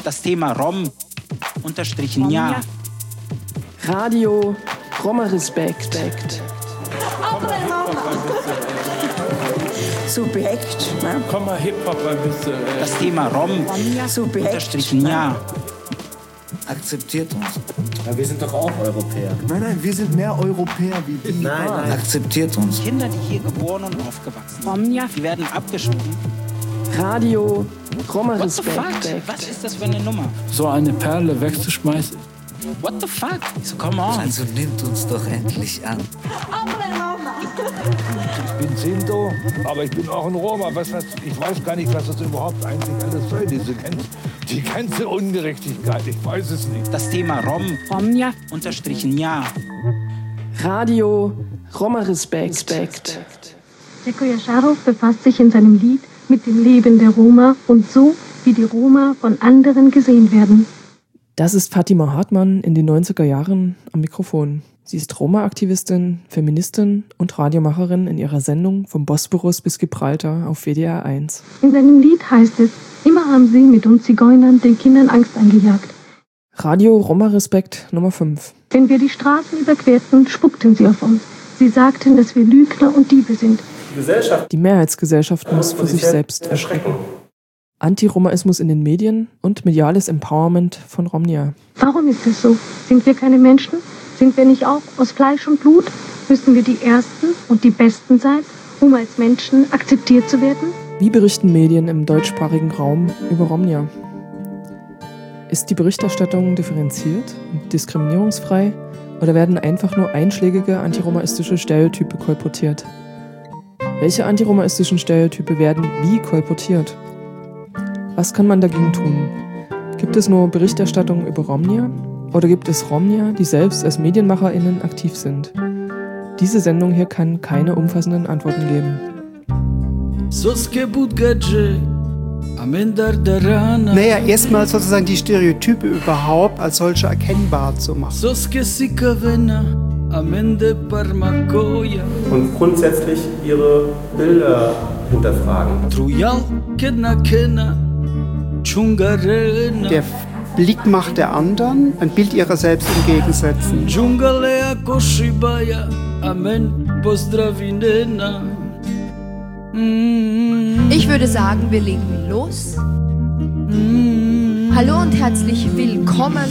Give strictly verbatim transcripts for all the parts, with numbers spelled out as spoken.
Das Thema Rom unterstrichen ja. Radio Roma Respekt. Subjekt, ne? Komm mal Hip-Hop ein bisschen. Ey. Das Thema Rom Subjekt, unterstrichen ja. Akzeptiert uns. Ja, wir sind doch auch Europäer. Nein, nein, wir sind mehr Europäer wie die. Nein, nein. Akzeptiert uns. Kinder, die hier geboren und aufgewachsen sind, die werden abgeschoben. Radio Roma What the fuck? Respekt. Was ist das für eine Nummer? So eine Perle wegzuschmeißen. What the fuck? So, come on. Also nimmt uns doch endlich an. Ich bin Sinto, aber ich bin auch ein Roma. Was, was, ich weiß gar nicht, was das überhaupt eigentlich alles soll, diese ganze, die ganze Ungerechtigkeit. Ich weiß es nicht. Das Thema Rom unterstrichen ja. Radio Roma Respekt. Seko Yasharow befasst sich in seinem Lied mit dem Leben der Roma und so, wie die Roma von anderen gesehen werden. Das ist Fatima Hartmann in den neunziger Jahren am Mikrofon. Sie ist Roma-Aktivistin, Feministin und Radiomacherin in ihrer Sendung Vom Bosporus bis Gibraltar auf W D R eins. In seinem Lied heißt es, immer haben sie mit uns Zigeunern den Kindern Angst eingejagt. Radio Roma Respekt Nummer fünf. Wenn wir die Straßen überquerten, spuckten sie auf uns. Sie sagten, dass wir Lügner und Diebe sind. Die Gesellschaft. Die Mehrheitsgesellschaft muss vor sich selbst erschrecken. Antiromaismus in den Medien und mediales Empowerment von Romnia. Warum ist es so? Sind wir keine Menschen? Sind wir nicht auch aus Fleisch und Blut? Müssen wir die Ersten und die Besten sein, um als Menschen akzeptiert zu werden? Wie berichten Medien im deutschsprachigen Raum über Romnia? Ist die Berichterstattung differenziert und diskriminierungsfrei oder werden einfach nur einschlägige antiromaistische Stereotype kolportiert? Welche antiromaistischen Stereotype werden wie kolportiert? Was kann man dagegen tun? Gibt es nur Berichterstattung über Romnia? Oder gibt es Romnia, die selbst als MedienmacherInnen aktiv sind? Diese Sendung hier kann keine umfassenden Antworten geben. Naja, erstmal sozusagen die Stereotype überhaupt als solche erkennbar zu machen. Und grundsätzlich ihre Bilder hinterfragen. Der Blickmacht der anderen, ein Bild ihrer selbst entgegensetzen. Ich würde sagen, wir legen los. Hallo und herzlich willkommen.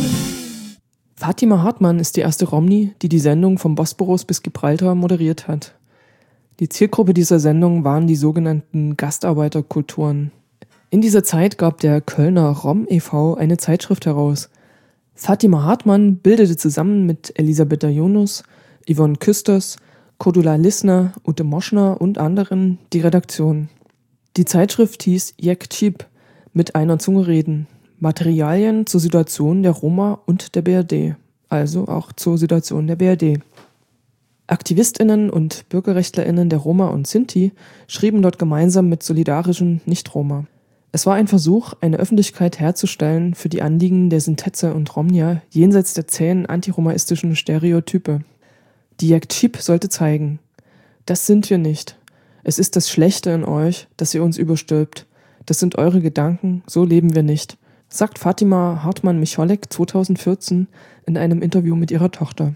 Fatima Hartmann ist die erste Romni, die die Sendung Vom Bosporus bis Gibraltar moderiert hat. Die Zielgruppe dieser Sendung waren die sogenannten Gastarbeiterkulturen. In dieser Zeit gab der Kölner Rom e V eine Zeitschrift heraus. Fatima Hartmann bildete zusammen mit Elisabetta Yunus, Yvonne Küsters, Cordula Lissner, Ute Moschner und anderen die Redaktion. Die Zeitschrift hieß Jek Chip, mit einer Zunge reden. Materialien zur Situation der Roma und der B R D, also auch zur Situation der B R D. AktivistInnen und BürgerrechtlerInnen der Roma und Sinti schrieben dort gemeinsam mit solidarischen Nicht-Roma. Es war ein Versuch, eine Öffentlichkeit herzustellen für die Anliegen der Sintetzer und Romnia jenseits der zähen antiromaistischen Stereotype. Die Jek Chip sollte zeigen: Das sind wir nicht. Es ist das Schlechte in euch, das ihr uns überstülpt. Das sind eure Gedanken, so leben wir nicht, sagt Fatima Hartmann-Micholek zweitausendvierzehn in einem Interview mit ihrer Tochter.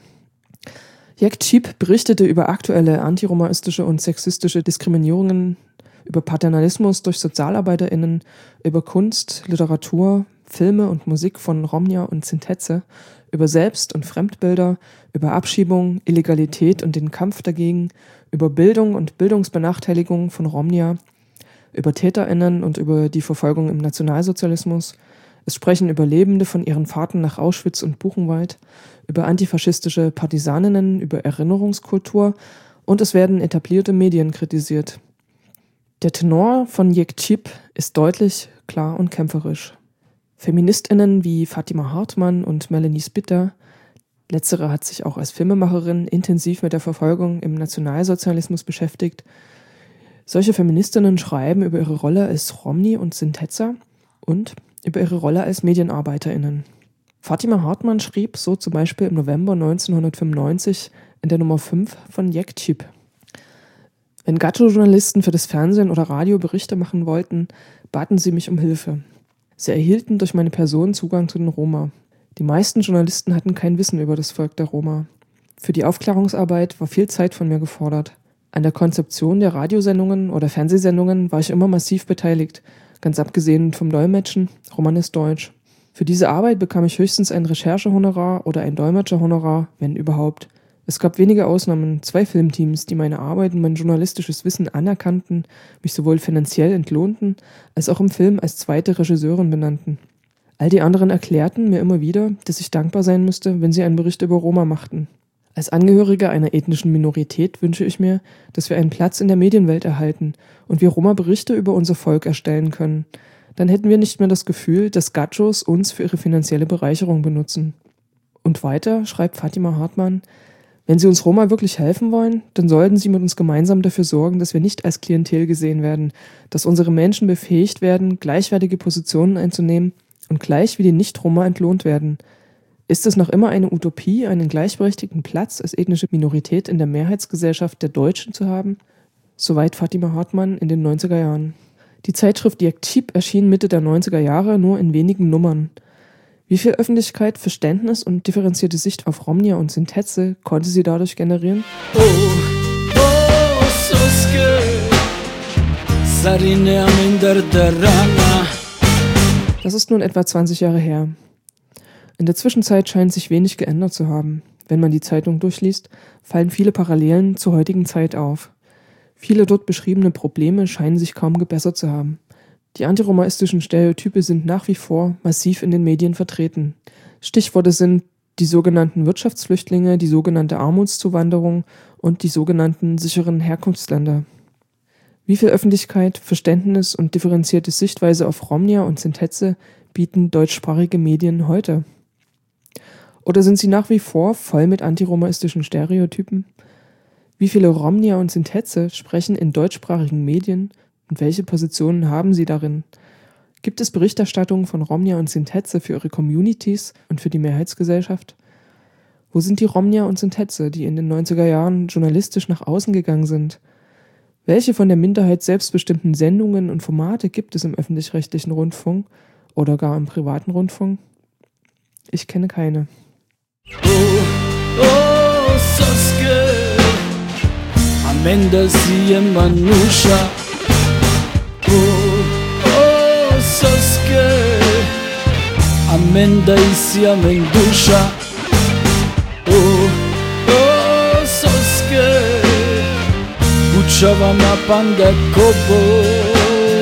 Jek Chip berichtete über aktuelle antiromaistische und sexistische Diskriminierungen, über Paternalismus durch SozialarbeiterInnen, über Kunst, Literatur, Filme und Musik von Romnia und Sintetze, über Selbst- und Fremdbilder, über Abschiebung, Illegalität und den Kampf dagegen, über Bildung und Bildungsbenachteiligung von Romnia, über TäterInnen und über die Verfolgung im Nationalsozialismus. Es sprechen Überlebende von ihren Fahrten nach Auschwitz und Buchenwald, über antifaschistische Partisaninnen, über Erinnerungskultur und es werden etablierte Medien kritisiert. Der Tenor von Jek Chip ist deutlich, klar und kämpferisch. FeministInnen wie Fatima Hartmann und Melanie Spitta, letztere hat sich auch als Filmemacherin intensiv mit der Verfolgung im Nationalsozialismus beschäftigt. Solche Feministinnen schreiben über ihre Rolle als Romni und Sintetzer und über ihre Rolle als MedienarbeiterInnen. Fatima Hartmann schrieb so zum Beispiel im November neunzehnhundertfünfundneunzig in der Nummer fünf von Jek Chip: Wenn Gacho-Journalisten für das Fernsehen oder Radio Berichte machen wollten, baten sie mich um Hilfe. Sie erhielten durch meine Person Zugang zu den Roma. Die meisten Journalisten hatten kein Wissen über das Volk der Roma. Für die Aufklärungsarbeit war viel Zeit von mir gefordert. An der Konzeption der Radiosendungen oder Fernsehsendungen war ich immer massiv beteiligt, ganz abgesehen vom Dolmetschen, Romanes Deutsch. Für diese Arbeit bekam ich höchstens ein Recherchehonorar oder ein Dolmetscherhonorar, wenn überhaupt. Es gab wenige Ausnahmen, zwei Filmteams, die meine Arbeit und mein journalistisches Wissen anerkannten, mich sowohl finanziell entlohnten, als auch im Film als zweite Regisseurin benannten. All die anderen erklärten mir immer wieder, dass ich dankbar sein müsste, wenn sie einen Bericht über Roma machten. Als Angehörige einer ethnischen Minorität wünsche ich mir, dass wir einen Platz in der Medienwelt erhalten und wir Roma Berichte über unser Volk erstellen können. Dann hätten wir nicht mehr das Gefühl, dass Gachos uns für ihre finanzielle Bereicherung benutzen. Und weiter schreibt Fatima Hartmann: Wenn Sie uns Roma wirklich helfen wollen, dann sollten Sie mit uns gemeinsam dafür sorgen, dass wir nicht als Klientel gesehen werden, dass unsere Menschen befähigt werden, gleichwertige Positionen einzunehmen und gleich wie die Nicht-Roma entlohnt werden. Ist es noch immer eine Utopie, einen gleichberechtigten Platz als ethnische Minorität in der Mehrheitsgesellschaft der Deutschen zu haben? Soweit Fatima Hartmann in den neunziger Jahren. Die Zeitschrift Jektib erschien Mitte der neunziger Jahre nur in wenigen Nummern. Wie viel Öffentlichkeit, Verständnis und differenzierte Sicht auf Romnia und Sintetze konnte sie dadurch generieren? Oh, oh, Soske, das ist nun etwa zwanzig Jahre her. In der Zwischenzeit scheint sich wenig geändert zu haben. Wenn man die Zeitung durchliest, fallen viele Parallelen zur heutigen Zeit auf. Viele dort beschriebene Probleme scheinen sich kaum gebessert zu haben. Die antiromaistischen Stereotype sind nach wie vor massiv in den Medien vertreten. Stichworte sind die sogenannten Wirtschaftsflüchtlinge, die sogenannte Armutszuwanderung und die sogenannten sicheren Herkunftsländer. Wie viel Öffentlichkeit, Verständnis und differenzierte Sichtweise auf Romnia und Sintetze bieten deutschsprachige Medien heute? Oder sind sie nach wie vor voll mit antiromaistischen Stereotypen? Wie viele Romnia und Sintetze sprechen in deutschsprachigen Medien und welche Positionen haben sie darin? Gibt es Berichterstattungen von Romnia und Sintetze für ihre Communities und für die Mehrheitsgesellschaft? Wo sind die Romnia und Sintetze, die in den neunziger Jahren journalistisch nach außen gegangen sind? Welche von der Minderheit selbstbestimmten Sendungen und Formate gibt es im öffentlich-rechtlichen Rundfunk oder gar im privaten Rundfunk? Ich kenne keine. Oh, oh, Soske, Amenda sie Manusha. Oh, oh, Soske, Amenda isi Amendusha. Oh, oh, Soske, Buchava Mapanda Kobor.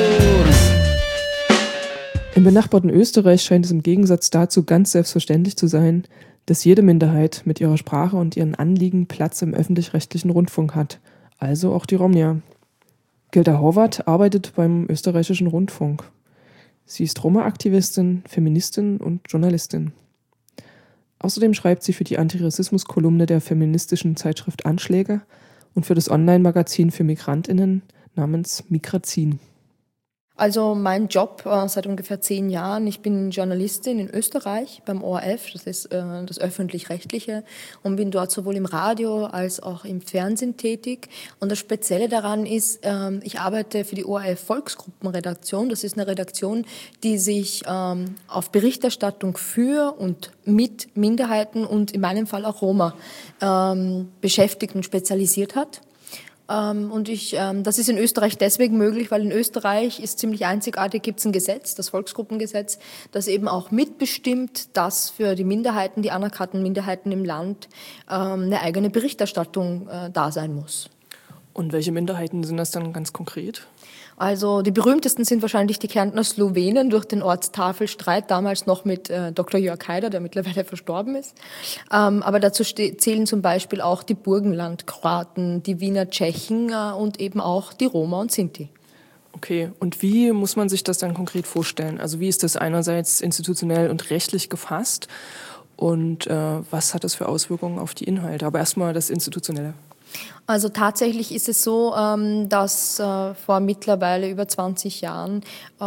Im benachbarten Österreich scheint es im Gegensatz dazu ganz selbstverständlich zu sein, dass jede Minderheit mit ihrer Sprache und ihren Anliegen Platz im öffentlich-rechtlichen Rundfunk hat, also auch die Romnia. Gilda Horvath arbeitet beim österreichischen Rundfunk. Sie ist Roma-Aktivistin, Feministin und Journalistin. Außerdem schreibt sie für die Antirassismus-Kolumne der feministischen Zeitschrift Anschläge und für das Online-Magazin für MigrantInnen namens Migrazin. Also mein Job äh, seit ungefähr zehn Jahren, ich bin Journalistin in Österreich beim O R F, das ist äh, das Öffentlich-Rechtliche, und bin dort sowohl im Radio als auch im Fernsehen tätig. Und das Spezielle daran ist, äh, ich arbeite für die O R F Volksgruppenredaktion. Das ist eine Redaktion, die sich ähm, auf Berichterstattung für und mit Minderheiten und in meinem Fall auch Roma ähm, beschäftigt und spezialisiert hat. Und ich, das ist in Österreich deswegen möglich, weil in Österreich ist ziemlich einzigartig, gibt es ein Gesetz, das Volksgruppengesetz, das eben auch mitbestimmt, dass für die Minderheiten, die anerkannten Minderheiten im Land, eine eigene Berichterstattung da sein muss. Und welche Minderheiten sind das dann ganz konkret? Also die berühmtesten sind wahrscheinlich die Kärntner Slowenen durch den Ortstafelstreit, damals noch mit äh, Doktor Jörg Haider, der mittlerweile verstorben ist. Ähm, aber dazu ste- zählen zum Beispiel auch die Burgenlandkroaten, die Wiener Tschechen äh, und eben auch die Roma und Sinti. Okay, und wie muss man sich das dann konkret vorstellen? Also wie ist das einerseits institutionell und rechtlich gefasst und äh, was hat das für Auswirkungen auf die Inhalte? Aber erstmal das Institutionelle. Also tatsächlich ist es so, dass vor mittlerweile über zwanzig Jahren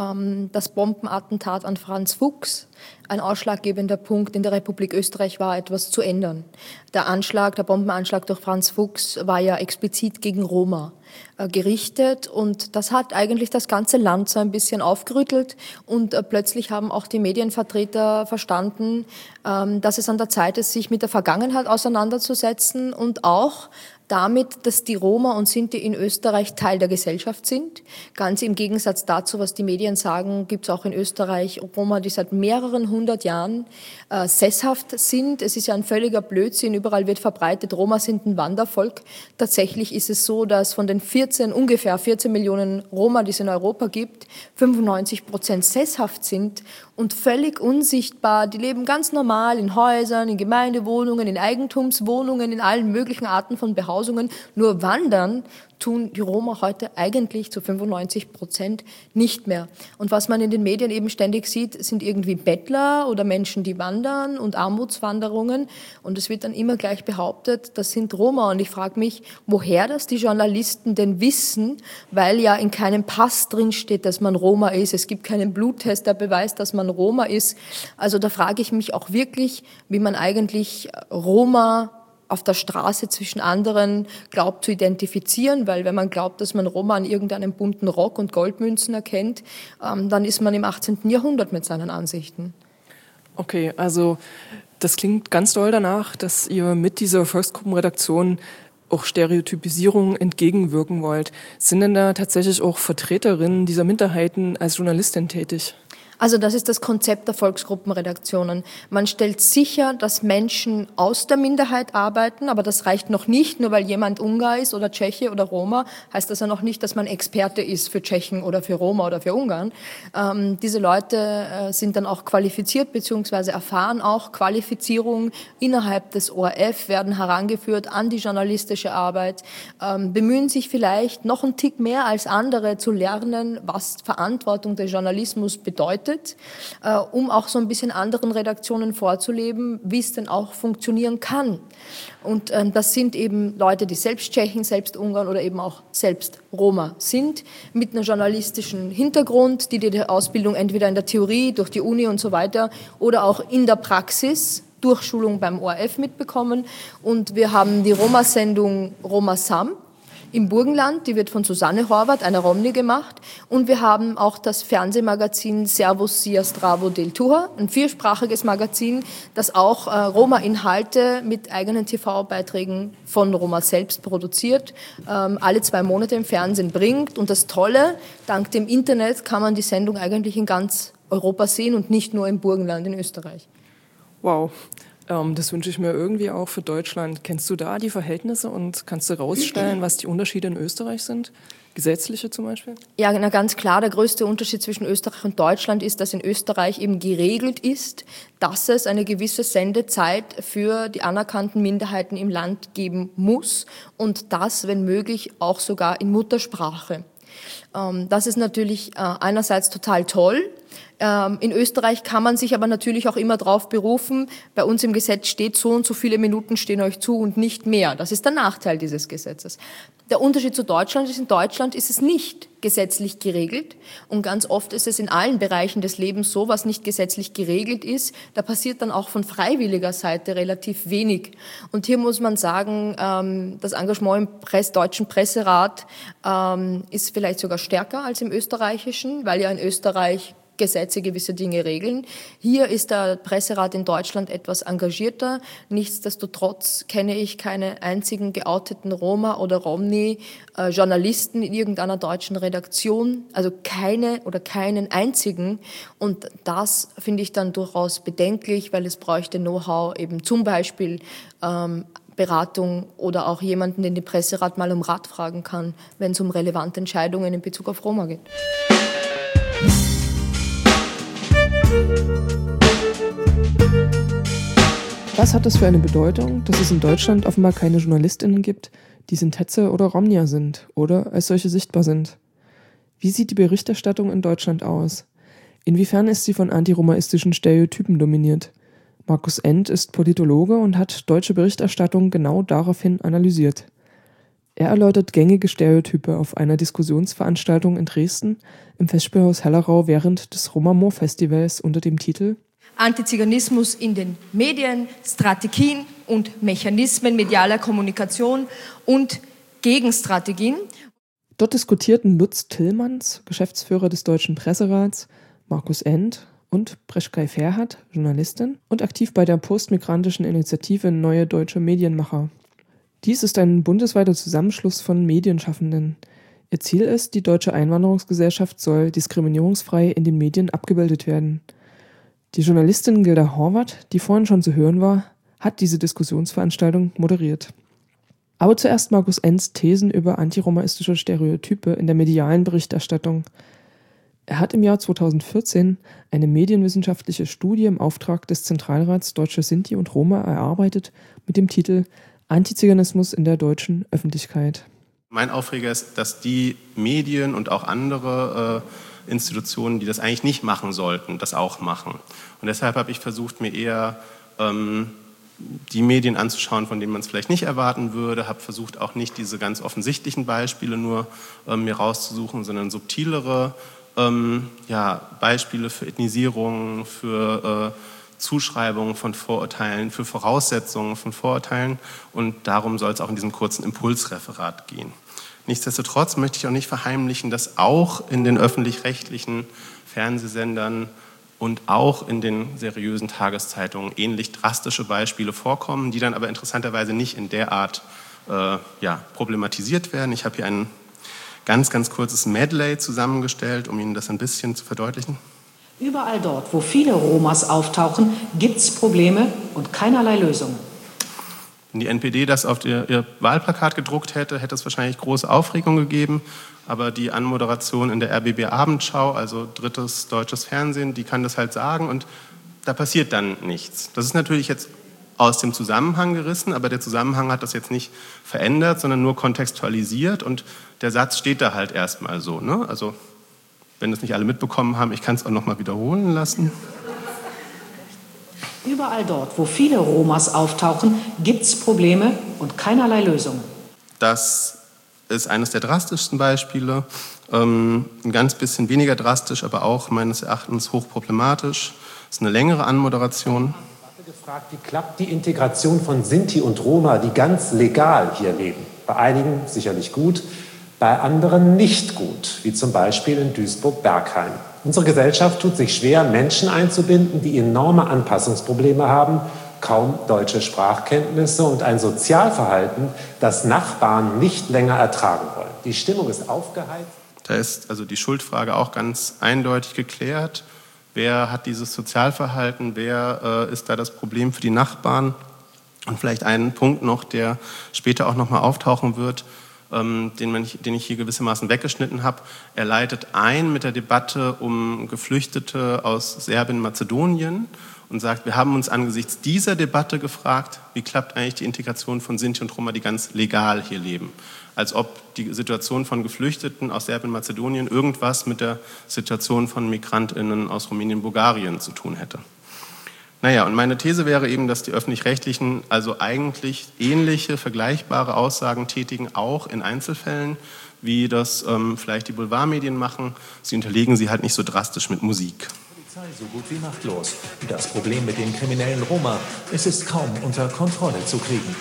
das Bombenattentat an Franz Fuchs ein ausschlaggebender Punkt in der Republik Österreich war, etwas zu ändern. Der Anschlag, der Bombenanschlag durch Franz Fuchs war ja explizit gegen Roma äh, gerichtet und das hat eigentlich das ganze Land so ein bisschen aufgerüttelt und äh, plötzlich haben auch die Medienvertreter verstanden, ähm, dass es an der Zeit ist, sich mit der Vergangenheit auseinanderzusetzen und auch damit, dass die Roma und Sinti in Österreich Teil der Gesellschaft sind. Ganz im Gegensatz dazu, was die Medien sagen, gibt es auch in Österreich Roma, die seit mehreren hundert Jahren äh, sesshaft sind. Es ist ja ein völliger Blödsinn, überall wird verbreitet, Roma sind ein Wandervolk. Tatsächlich ist es so, dass von den vierzehn, ungefähr vierzehn Millionen Roma, die es in Europa gibt, fünfundneunzig Prozent sesshaft sind und völlig unsichtbar. Die leben ganz normal in Häusern, in Gemeindewohnungen, in Eigentumswohnungen, in allen möglichen Arten von Behausungen. Nur wandern tun die Roma heute eigentlich zu fünfundneunzig Prozent nicht mehr. Und was man in den Medien eben ständig sieht, sind irgendwie Bettler oder Menschen, die wandern und Armutswanderungen. Und es wird dann immer gleich behauptet, das sind Roma. Und ich frage mich, woher das die Journalisten denn wissen, weil ja in keinem Pass drin steht, dass man Roma ist. Es gibt keinen Bluttest, der beweist, dass man Roma ist. Also da frage ich mich auch wirklich, wie man eigentlich Roma auf der Straße zwischen anderen glaubt zu identifizieren, weil wenn man glaubt, dass man Roma an irgendeinem bunten Rock und Goldmünzen erkennt, ähm, dann ist man im achtzehnten Jahrhundert mit seinen Ansichten. Okay, also das klingt ganz doll danach, dass ihr mit dieser Volksgruppenredaktion auch Stereotypisierung entgegenwirken wollt. Sind denn da tatsächlich auch Vertreterinnen dieser Minderheiten als Journalistin tätig? Also das ist das Konzept der Volksgruppenredaktionen. Man stellt sicher, dass Menschen aus der Minderheit arbeiten, aber das reicht noch nicht, nur weil jemand Ungar ist oder Tscheche oder Roma, heißt das ja noch nicht, dass man Experte ist für Tschechen oder für Roma oder für Ungarn. Ähm, diese Leute äh, sind dann auch qualifiziert bzw. erfahren auch Qualifizierung innerhalb des O R F, werden herangeführt an die journalistische Arbeit, ähm, bemühen sich vielleicht noch einen Tick mehr als andere zu lernen, was Verantwortung des Journalismus bedeutet, Äh, um auch so ein bisschen anderen Redaktionen vorzuleben, wie es denn auch funktionieren kann. Und ähm, das sind eben Leute, die selbst Tschechen, selbst Ungarn oder eben auch selbst Roma sind, mit einem journalistischen Hintergrund, die die Ausbildung entweder in der Theorie, durch die Uni und so weiter oder auch in der Praxis, Durchschulung beim O R F mitbekommen. Und wir haben die Roma-Sendung Roma Sam im Burgenland, die wird von Susanne Horvath, einer Romni, gemacht. Und wir haben auch das Fernsehmagazin Servus Sia Stravo del Tuha, ein viersprachiges Magazin, das auch äh, Roma-Inhalte mit eigenen T V-Beiträgen von Roma selbst produziert, ähm, alle zwei Monate im Fernsehen bringt. Und das Tolle, dank dem Internet kann man die Sendung eigentlich in ganz Europa sehen und nicht nur im Burgenland in Österreich. Wow. Das wünsche ich mir irgendwie auch für Deutschland. Kennst du da die Verhältnisse und kannst du rausstellen, was die Unterschiede in Österreich sind? Gesetzliche zum Beispiel? Ja, na ganz klar, der größte Unterschied zwischen Österreich und Deutschland ist, dass in Österreich eben geregelt ist, dass es eine gewisse Sendezeit für die anerkannten Minderheiten im Land geben muss und das, wenn möglich, auch sogar in Muttersprache. Das ist natürlich einerseits total toll. In Österreich kann man sich aber natürlich auch immer darauf berufen, bei uns im Gesetz steht, so und so viele Minuten stehen euch zu und nicht mehr. Das ist der Nachteil dieses Gesetzes. Der Unterschied zu Deutschland ist, in Deutschland ist es nicht gesetzlich geregelt und ganz oft ist es in allen Bereichen des Lebens so, was nicht gesetzlich geregelt ist, da passiert dann auch von freiwilliger Seite relativ wenig. Und hier muss man sagen, das Engagement im Press- Deutschen Presserat ist vielleicht sogar stärker als im österreichischen, weil ja in Österreich Gesetze gewisse Dinge regeln. Hier ist der Presserat in Deutschland etwas engagierter. Nichtsdestotrotz kenne ich keine einzigen geouteten Roma oder Romni äh, Journalisten in irgendeiner deutschen Redaktion, also keine oder keinen einzigen. Und das finde ich dann durchaus bedenklich, weil es bräuchte Know-how eben zum Beispiel ähm, Beratung oder auch jemanden, den die Presserat mal um Rat fragen kann, wenn es um relevante Entscheidungen in Bezug auf Roma geht. Was hat das für eine Bedeutung, dass es in Deutschland offenbar keine JournalistInnen gibt, die Sintetze oder Romnia sind oder als solche sichtbar sind? Wie sieht die Berichterstattung in Deutschland aus? Inwiefern ist sie von antiromaistischen Stereotypen dominiert? Markus End ist Politologe und hat deutsche Berichterstattung genau daraufhin analysiert. Er erläutert gängige Stereotype auf einer Diskussionsveranstaltung in Dresden im Festspielhaus Hellerau während des Roma-Moor-Festivals unter dem Titel Antiziganismus in den Medien, Strategien und Mechanismen medialer Kommunikation und Gegenstrategien. Dort diskutierten Lutz Tillmanns, Geschäftsführer des Deutschen Presserats, Markus End und Breschkay Ferhat, Journalistin und aktiv bei der postmigrantischen Initiative Neue Deutsche Medienmacher. Dies ist ein bundesweiter Zusammenschluss von Medienschaffenden. Ihr Ziel ist, die deutsche Einwanderungsgesellschaft soll diskriminierungsfrei in den Medien abgebildet werden. Die Journalistin Gilda Horvath, die vorhin schon zu hören war, hat diese Diskussionsveranstaltung moderiert. Aber zuerst Markus Enns Thesen über antiromaistische Stereotype in der medialen Berichterstattung. Er hat im Jahr zweitausendvierzehn eine medienwissenschaftliche Studie im Auftrag des Zentralrats Deutsche Sinti und Roma erarbeitet mit dem Titel Antiziganismus in der deutschen Öffentlichkeit. Mein Aufreger ist, dass die Medien und auch andere äh, Institutionen, die das eigentlich nicht machen sollten, das auch machen. Und deshalb habe ich versucht, mir eher ähm, die Medien anzuschauen, von denen man es vielleicht nicht erwarten würde, habe versucht, auch nicht diese ganz offensichtlichen Beispiele nur ähm, mir rauszusuchen, sondern subtilere ähm, ja, Beispiele für Ethnisierung, für äh, Zuschreibungen von Vorurteilen, für Voraussetzungen von Vorurteilen, und darum soll es auch in diesem kurzen Impulsreferat gehen. Nichtsdestotrotz möchte ich auch nicht verheimlichen, dass auch in den öffentlich-rechtlichen Fernsehsendern und auch in den seriösen Tageszeitungen ähnlich drastische Beispiele vorkommen, die dann aber interessanterweise nicht in der Art äh, ja, problematisiert werden. Ich habe hier ein ganz, ganz kurzes Medley zusammengestellt, um Ihnen das ein bisschen zu verdeutlichen. Überall dort, wo viele Romas auftauchen, gibt es Probleme und keinerlei Lösungen. Wenn die N P D das auf ihr, ihr Wahlplakat gedruckt hätte, hätte es wahrscheinlich große Aufregung gegeben. Aber die Anmoderation in der R B B Abendschau, also drittes deutsches Fernsehen, die kann das halt sagen und da passiert dann nichts. Das ist natürlich jetzt aus dem Zusammenhang gerissen, aber der Zusammenhang hat das jetzt nicht verändert, sondern nur kontextualisiert und der Satz steht da halt erstmal so, ne? Also wenn das nicht alle mitbekommen haben, ich kann es auch noch mal wiederholen lassen. Überall dort, wo viele Romas auftauchen, gibt es Probleme und keinerlei Lösungen. Das ist eines der drastischsten Beispiele. Ähm, ein ganz bisschen weniger drastisch, aber auch meines Erachtens hochproblematisch. Das ist eine längere Anmoderation. Ich habe gefragt, wie klappt die Integration von Sinti und Roma, die ganz legal hier leben? Bei einigen sicherlich gut, bei anderen nicht gut, wie zum Beispiel in Duisburg-Bergheim. Unsere Gesellschaft tut sich schwer, Menschen einzubinden, die enorme Anpassungsprobleme haben, kaum deutsche Sprachkenntnisse und ein Sozialverhalten, das Nachbarn nicht länger ertragen wollen. Die Stimmung ist aufgeheizt. Da ist also die Schuldfrage auch ganz eindeutig geklärt. Wer hat dieses Sozialverhalten? Wer äh, ist da das Problem für die Nachbarn? Und vielleicht einen Punkt noch, der später auch noch mal auftauchen wird, ähm, den, man, den ich hier gewissermaßen weggeschnitten habe. Er leitet ein mit der Debatte um Geflüchtete aus Serbien-Mazedonien und sagt, wir haben uns angesichts dieser Debatte gefragt, wie klappt eigentlich die Integration von Sinti und Roma, die ganz legal hier leben. Als ob die Situation von Geflüchteten aus Serbien-Mazedonien irgendwas mit der Situation von MigrantInnen aus Rumänien, Bulgarien zu tun hätte. Naja, und meine These wäre eben, dass die Öffentlich-Rechtlichen also eigentlich ähnliche, vergleichbare Aussagen tätigen, auch in Einzelfällen, wie das ähm, vielleicht die Boulevardmedien machen. Sie unterlegen sie halt nicht so drastisch mit Musik. Polizei so gut wie machtlos. Das Problem mit den kriminellen Roma, es ist kaum unter Kontrolle zu kriegen.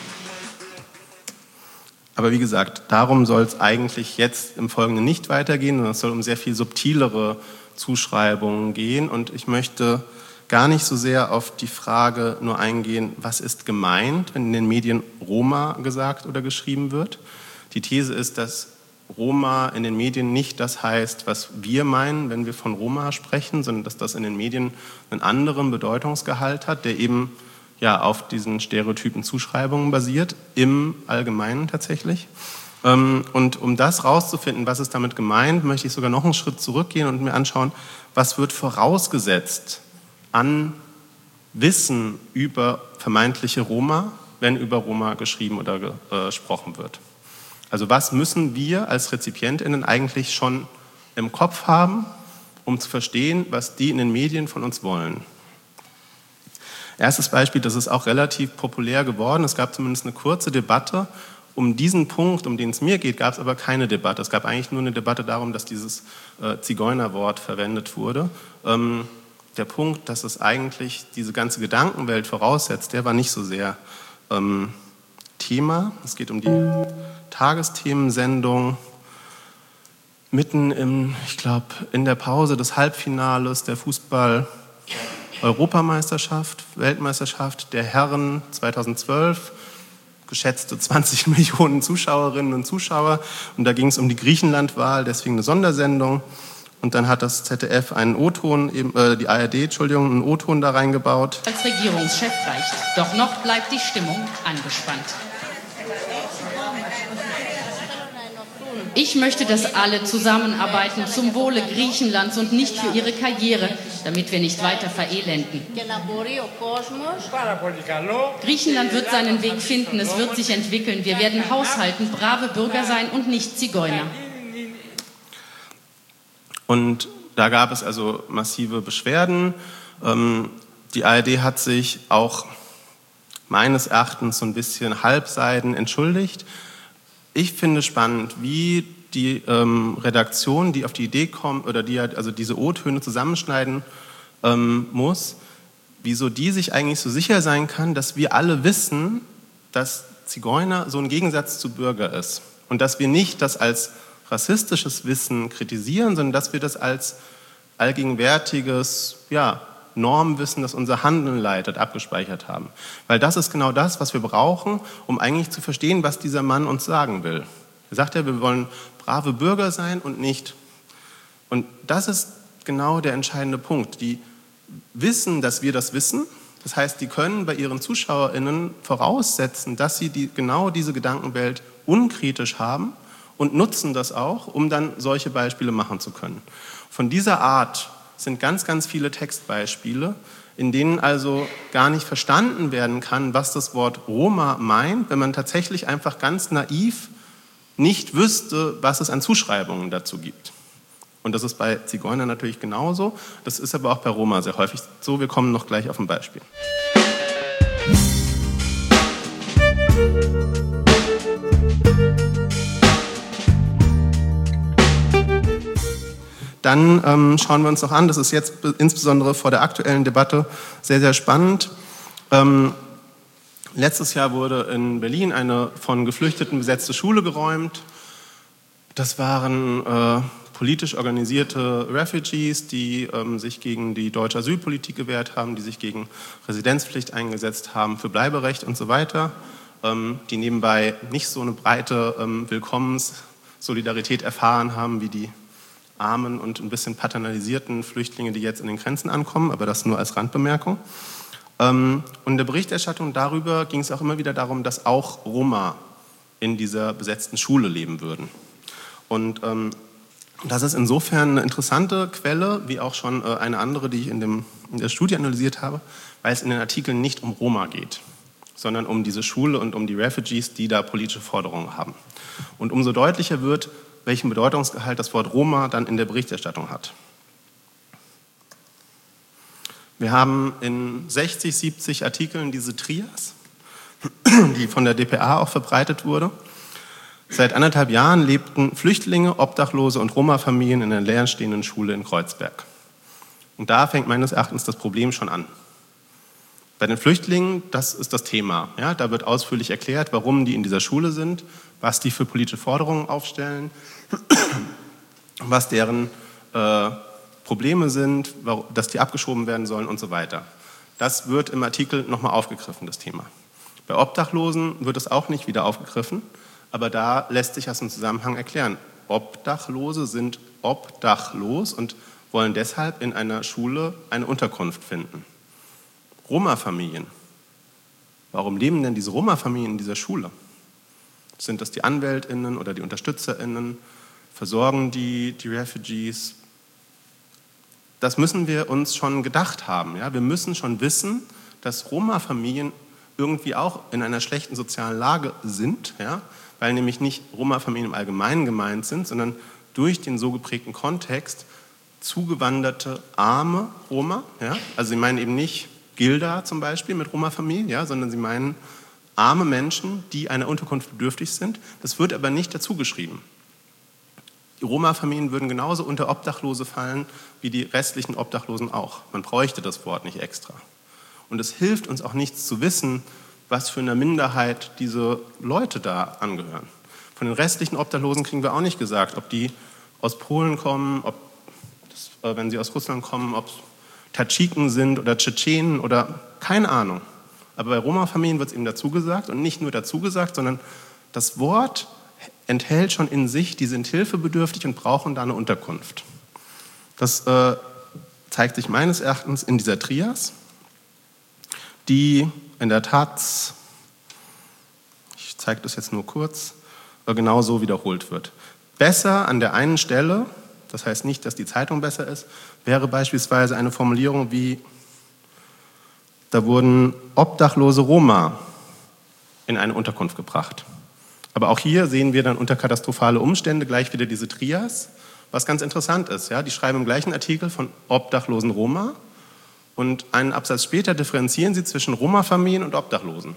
Aber wie gesagt, darum soll es eigentlich jetzt im Folgenden nicht weitergehen, sondern es soll um sehr viel subtilere Zuschreibungen gehen. Und ich möchte gar nicht so sehr auf die Frage nur eingehen, was ist gemeint, wenn in den Medien Roma gesagt oder geschrieben wird. Die These ist, dass Roma in den Medien nicht das heißt, was wir meinen, wenn wir von Roma sprechen, sondern dass das in den Medien einen anderen Bedeutungsgehalt hat, der eben ja, auf diesen stereotypen Zuschreibungen basiert, im Allgemeinen tatsächlich. Und um das rauszufinden, was ist damit gemeint, möchte ich sogar noch einen Schritt zurückgehen und mir anschauen, was wird vorausgesetzt an Wissen über vermeintliche Roma, wenn über Roma geschrieben oder äh, gesprochen wird. Also was müssen wir als RezipientInnen eigentlich schon im Kopf haben, um zu verstehen, was die in den Medien von uns wollen. Erstes Beispiel, das ist auch relativ populär geworden. Es gab zumindest eine kurze Debatte Um diesen Punkt, um den es mir geht, gab es aber keine Debatte. Es gab eigentlich nur eine Debatte darum, dass dieses äh, Zigeunerwort verwendet wurde. Ähm, der Punkt, dass es eigentlich diese ganze Gedankenwelt voraussetzt, der war nicht so sehr ähm, Thema. Es geht um die Tagesthemensendung. Mitten im, ich glaube, in der Pause des Halbfinales der Fußball-Europameisterschaft, Weltmeisterschaft der Herren zweitausendzwölf, geschätzte zwanzig Millionen Zuschauerinnen und Zuschauer. Und da ging es um die Griechenland-Wahl, deswegen eine Sondersendung. Und dann hat das Z D F einen O-Ton, eben, äh, die A R D, Entschuldigung, einen O-Ton da reingebaut. Als Regierungschef reicht. Doch noch bleibt die Stimmung angespannt. Ich möchte, dass alle zusammenarbeiten zum Wohle Griechenlands und nicht für ihre Karriere, damit wir nicht weiter verelenden. Griechenland wird seinen Weg finden, es wird sich entwickeln. Wir werden haushalten, brave Bürger sein und nicht Zigeuner. Und da gab es also massive Beschwerden. Die A R D hat sich auch meines Erachtens so ein bisschen halbseiden entschuldigt. Ich finde spannend, wie die ähm, Redaktion, die auf die Idee kommt oder die also diese O-Töne zusammenschneiden ähm, muss, wieso die sich eigentlich so sicher sein kann, dass wir alle wissen, dass Zigeuner so ein Gegensatz zu Bürger ist und dass wir nicht das als rassistisches Wissen kritisieren, sondern dass wir das als allgegenwärtiges, ja, Normwissen, das unser Handeln leitet, abgespeichert haben. Weil das ist genau das, was wir brauchen, um eigentlich zu verstehen, was dieser Mann uns sagen will. Er sagt ja, wir wollen brave Bürger sein und nicht. Und das ist genau der entscheidende Punkt. Die wissen, dass wir das wissen. Das heißt, die können bei ihren ZuschauerInnen voraussetzen, dass sie die, genau diese Gedankenwelt unkritisch haben und nutzen das auch, um dann solche Beispiele machen zu können. Von dieser Art sind ganz, ganz viele Textbeispiele, in denen also gar nicht verstanden werden kann, was das Wort Roma meint, wenn man tatsächlich einfach ganz naiv nicht wüsste, was es an Zuschreibungen dazu gibt. Und das ist bei Zigeunern natürlich genauso, das ist aber auch bei Roma sehr häufig so. Wir kommen noch gleich auf ein Beispiel. Dann ähm, schauen wir uns noch an, das ist jetzt insbesondere vor der aktuellen Debatte sehr, sehr spannend. Ähm, letztes Jahr wurde in Berlin eine von Geflüchteten besetzte Schule geräumt. Das waren äh, politisch organisierte Refugees, die ähm, sich gegen die deutsche Asylpolitik gewehrt haben, die sich gegen Residenzpflicht eingesetzt haben, für Bleiberecht und so weiter, ähm, die nebenbei nicht so eine breite ähm, Willkommenssolidarität erfahren haben wie die armen und ein bisschen paternalisierten Flüchtlinge, die jetzt in den Grenzen ankommen, aber das nur als Randbemerkung. Und in der Berichterstattung darüber ging es auch immer wieder darum, dass auch Roma in dieser besetzten Schule leben würden. Und ähm, das ist insofern eine interessante Quelle, wie auch schon äh, eine andere, die ich in, dem, in der Studie analysiert habe, weil es in den Artikeln nicht um Roma geht, sondern um diese Schule und um die Refugees, die da politische Forderungen haben. Und umso deutlicher wird, welchen Bedeutungsgehalt das Wort Roma dann in der Berichterstattung hat. Wir haben in sechzig, siebzig Artikeln diese Trias, die von der D P A auch verbreitet wurde. Seit anderthalb Jahren lebten Flüchtlinge, Obdachlose und Roma-Familien in einer leerstehenden Schule in Kreuzberg. Und da fängt meines Erachtens das Problem schon an. Bei den Flüchtlingen, das ist das Thema. Ja, da wird ausführlich erklärt, warum die in dieser Schule sind, was die für politische Forderungen aufstellen, was deren äh, Probleme sind, dass die abgeschoben werden sollen und so weiter. Das wird im Artikel nochmal aufgegriffen, das Thema. Bei Obdachlosen wird es auch nicht wieder aufgegriffen, aber da lässt sich das im Zusammenhang erklären. Obdachlose sind obdachlos und wollen deshalb in einer Schule eine Unterkunft finden. Roma-Familien. Warum leben denn diese Roma-Familien in dieser Schule? Sind das die AnwältInnen oder die UnterstützerInnen? Versorgen die die Refugees? Das müssen wir uns schon gedacht haben. Ja? Wir müssen schon wissen, dass Roma-Familien irgendwie auch in einer schlechten sozialen Lage sind, ja? Weil nämlich nicht Roma-Familien im Allgemeinen gemeint sind, sondern durch den so geprägten Kontext zugewanderte arme Roma. Ja? Also sie meinen eben nicht Gilda zum Beispiel mit Roma-Familie, ja? Sondern sie meinen arme Menschen, die einer Unterkunft bedürftig sind. Das wird aber nicht dazu geschrieben. Die Roma-Familien würden genauso unter Obdachlose fallen wie die restlichen Obdachlosen auch. Man bräuchte das Wort nicht extra. Und es hilft uns auch nichts zu wissen, was für eine Minderheit diese Leute da angehören. Von den restlichen Obdachlosen kriegen wir auch nicht gesagt, ob die aus Polen kommen, ob das, äh, wenn sie aus Russland kommen, ob es Tadschiken sind oder Tschetschenen oder keine Ahnung. Aber bei Roma-Familien wird es eben dazu gesagt und nicht nur dazu gesagt, sondern das Wort enthält schon in sich, die sind hilfebedürftig und brauchen da eine Unterkunft. Das äh, zeigt sich meines Erachtens in dieser Trias, die in der Tat, ich zeige das jetzt nur kurz, äh, genau so wiederholt wird. Besser an der einen Stelle, das heißt nicht, dass die Zeitung besser ist, wäre beispielsweise eine Formulierung wie, da wurden obdachlose Roma in eine Unterkunft gebracht. Aber auch hier sehen wir dann unter katastrophale Umstände gleich wieder diese Trias, was ganz interessant ist. Ja? Die schreiben im gleichen Artikel von obdachlosen Roma und einen Absatz später differenzieren sie zwischen Roma-Familien und Obdachlosen.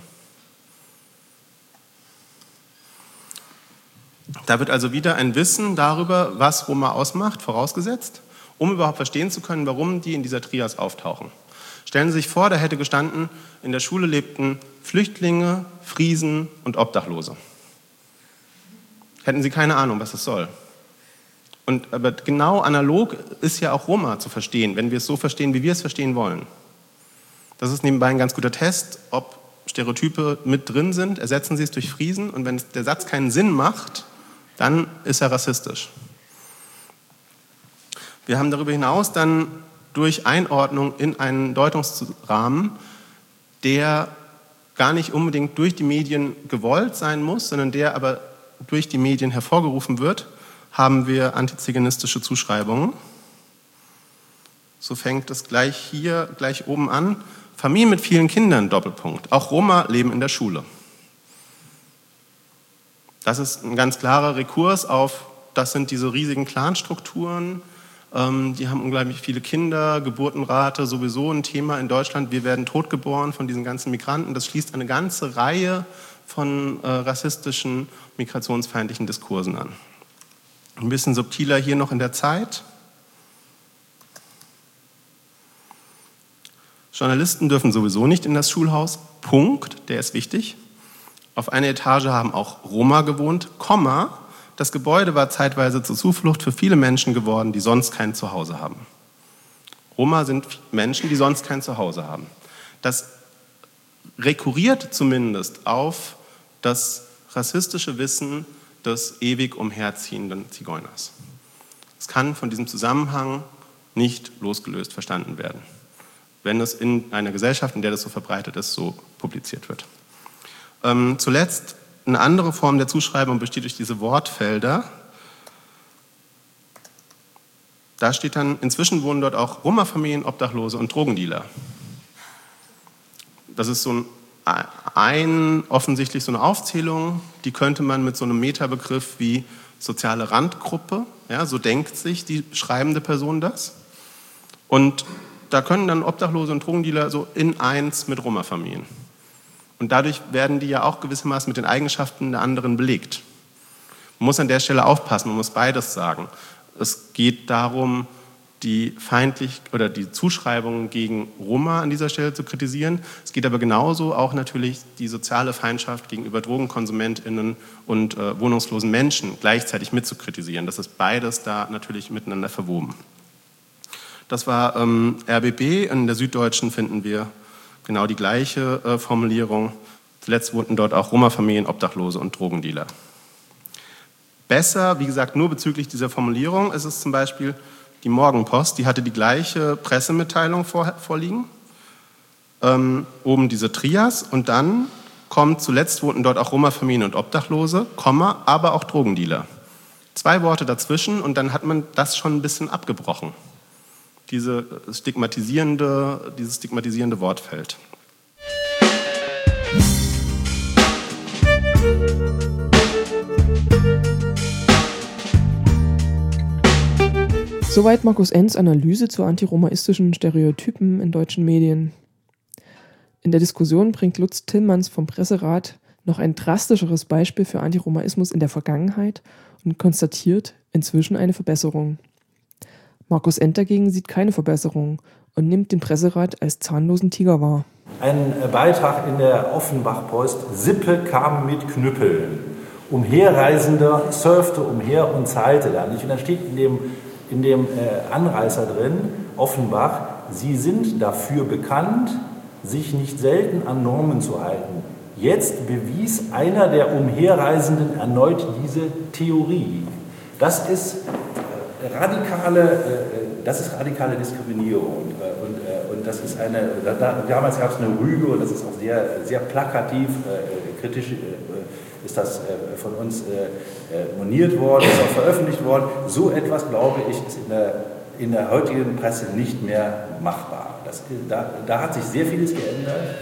Da wird also wieder ein Wissen darüber, was Roma ausmacht, vorausgesetzt, um überhaupt verstehen zu können, warum die in dieser Trias auftauchen. Stellen Sie sich vor, da hätte gestanden, in der Schule lebten Flüchtlinge, Friesen und Obdachlose. Hätten Sie keine Ahnung, was das soll. Und, aber genau analog ist ja auch Roma zu verstehen, wenn wir es so verstehen, wie wir es verstehen wollen. Das ist nebenbei ein ganz guter Test, ob Stereotype mit drin sind, ersetzen Sie es durch Friesen und wenn der Satz keinen Sinn macht, dann ist er rassistisch. Wir haben darüber hinaus dann durch Einordnung in einen Deutungsrahmen, der gar nicht unbedingt durch die Medien gewollt sein muss, sondern der aber durch die Medien hervorgerufen wird, haben wir antiziganistische Zuschreibungen. So fängt es gleich hier, gleich oben an. Familien mit vielen Kindern, Doppelpunkt. Auch Roma leben in der Schule. Das ist ein ganz klarer Rekurs auf, das sind diese riesigen Clanstrukturen, ähm, die haben unglaublich viele Kinder, Geburtenrate sowieso ein Thema in Deutschland. Wir werden totgeboren von diesen ganzen Migranten. Das schließt eine ganze Reihe von äh, rassistischen, migrationsfeindlichen Diskursen an. Ein bisschen subtiler hier noch in der Zeit. Journalisten dürfen sowieso nicht in das Schulhaus. Punkt, der ist wichtig. Auf einer Etage haben auch Roma gewohnt, Komma. Das Gebäude war zeitweise zur Zuflucht für viele Menschen geworden, die sonst kein Zuhause haben. Roma sind Menschen, die sonst kein Zuhause haben. Das rekurriert zumindest auf das rassistische Wissen des ewig umherziehenden Zigeuners. Es kann von diesem Zusammenhang nicht losgelöst verstanden werden, wenn es in einer Gesellschaft, in der das so verbreitet ist, so publiziert wird. Ähm, zuletzt eine andere Form der Zuschreibung besteht durch diese Wortfelder. Da steht dann, inzwischen wohnen dort auch Roma-Familien, Obdachlose und Drogendealer. Das ist so ein, ein, offensichtlich so eine Aufzählung, die könnte man mit so einem Metabegriff wie soziale Randgruppe, ja, so denkt sich die schreibende Person das. Und da können dann Obdachlose und Drogendealer so in eins mit Roma-Familien. Und dadurch werden die ja auch gewissermaßen mit den Eigenschaften der anderen belegt. Man muss an der Stelle aufpassen, man muss beides sagen. Es geht darum, die feindlich oder die Zuschreibungen gegen Roma an dieser Stelle zu kritisieren. Es geht aber genauso auch natürlich die soziale Feindschaft gegenüber DrogenkonsumentInnen und äh, wohnungslosen Menschen gleichzeitig mit zu kritisieren. Das ist beides da natürlich miteinander verwoben. Das war ähm, R B B. In der Süddeutschen finden wir genau die gleiche äh, Formulierung. Zuletzt wohnten dort auch Roma-Familien, Obdachlose und Drogendealer. Besser, wie gesagt, nur bezüglich dieser Formulierung ist es zum Beispiel die Morgenpost, die hatte die gleiche Pressemitteilung vor, vorliegen. Ähm, oben diese Trias und dann kommt, zuletzt wohnten dort auch Roma-Familien und Obdachlose, Komma, aber auch Drogendealer. Zwei Worte dazwischen und dann hat man das schon ein bisschen abgebrochen. Diese stigmatisierende, dieses stigmatisierende Wortfeld. Soweit Markus Enns Analyse zu antiromaistischen Stereotypen in deutschen Medien. In der Diskussion bringt Lutz Tillmanns vom Presserat noch ein drastischeres Beispiel für Antiromaismus in der Vergangenheit und konstatiert inzwischen eine Verbesserung. Markus End dagegen sieht keine Verbesserung und nimmt den Presserat als zahnlosen Tiger wahr. Ein Beitrag in der Offenbach-Post: Sippe kam mit Knüppeln. Umherreisender surfte umher und zahlte da nicht. Und dann steht in dem, in dem äh, Anreißer drin, Offenbach, Sie sind dafür bekannt, sich nicht selten an Normen zu halten. Jetzt bewies einer der Umherreisenden erneut diese Theorie. Das ist äh, radikale, äh, das ist radikale Diskriminierung. Und, äh, und, äh, und das ist eine, da, da, damals gab es eine Rüge und das ist auch sehr, sehr plakativ, äh, kritisch äh, ist das äh, von uns äh, äh, moniert worden, ist auch veröffentlicht worden. So etwas, glaube ich, ist in der, in der heutigen Presse nicht mehr machbar. Das, da, da hat sich sehr vieles geändert.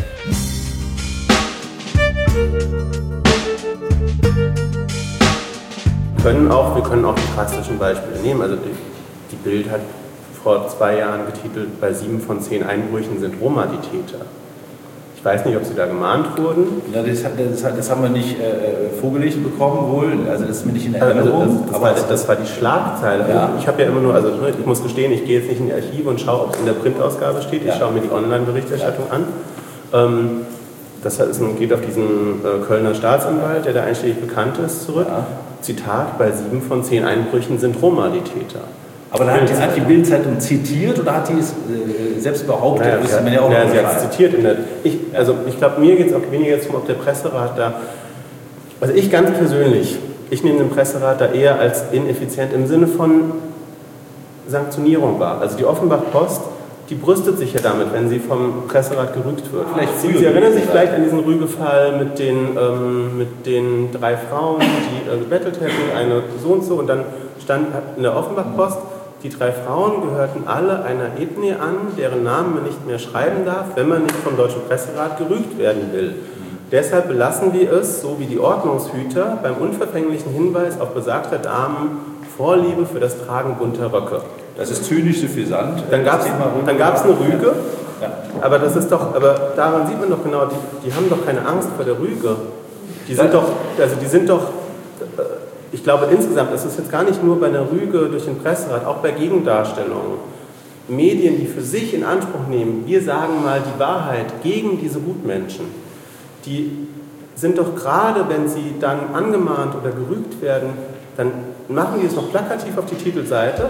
Wir können auch, wir können auch die drastischen Beispiele nehmen. Also die, die Bild hat vor zwei Jahren getitelt, bei sieben von zehn Einbrüchen sind Roma die Täter. Ich weiß nicht, ob sie da gemahnt wurden. Ja, das, das, das haben wir nicht äh, vorgelegt bekommen wohl, also das ist mir nicht in Erinnerung. Also das, das, aber war, das war die Schlagzeile. Ja. Ich habe ja immer nur, also ich muss gestehen, ich gehe jetzt nicht in die Archive und schaue, ob es in der Printausgabe steht. Ich ja. schaue mir die Online-Berichterstattung ja. an. Ähm, das ist, geht auf diesen äh, Kölner Staatsanwalt, der da einschlägig bekannt ist, zurück. Ja. Zitat, bei sieben von zehn Einbrüchen sind Roma die Täter. Aber dann hat die, hat die Bild-Zeitung zitiert oder hat die es äh, selbst behauptet? Naja, das ja, ja auch ja, sie hat es zitiert. In der, ich, also ich glaube, mir geht es auch weniger jetzt um, ob der Presserat da... Also ich ganz persönlich, ich nehme den Presserat da eher als ineffizient im Sinne von Sanktionierung wahr. Also die Offenbach-Post, die brüstet sich ja damit, wenn sie vom Presserat gerügt wird. Vielleicht Sie, Sie erinnern sich vielleicht an diesen Rügefall mit den, ähm, mit den drei Frauen, die äh, gebettelt hätten, eine so und so, und dann stand in der Offenbach-Post, die drei Frauen gehörten alle einer Ethnie an, deren Namen man nicht mehr schreiben darf, wenn man nicht vom Deutschen Presserat gerügt werden will. Mhm. Deshalb belassen wir es, so wie die Ordnungshüter, beim unverfänglichen Hinweis auf besagter Damen Vorliebe für das Tragen bunter Röcke. Das ist zynisch suffisant. Dann gab es eine Rüge, ja. aber das ist doch, aber daran sieht man doch genau, die, die haben doch keine Angst vor der Rüge. Die sind doch, also die sind doch, ich glaube insgesamt, das ist jetzt gar nicht nur bei einer Rüge durch den Presserat, auch bei Gegendarstellungen. Medien, die für sich in Anspruch nehmen, wir sagen mal die Wahrheit gegen diese Gutmenschen, die sind doch gerade, wenn sie dann angemahnt oder gerügt werden, dann machen die es noch plakativ auf die Titelseite.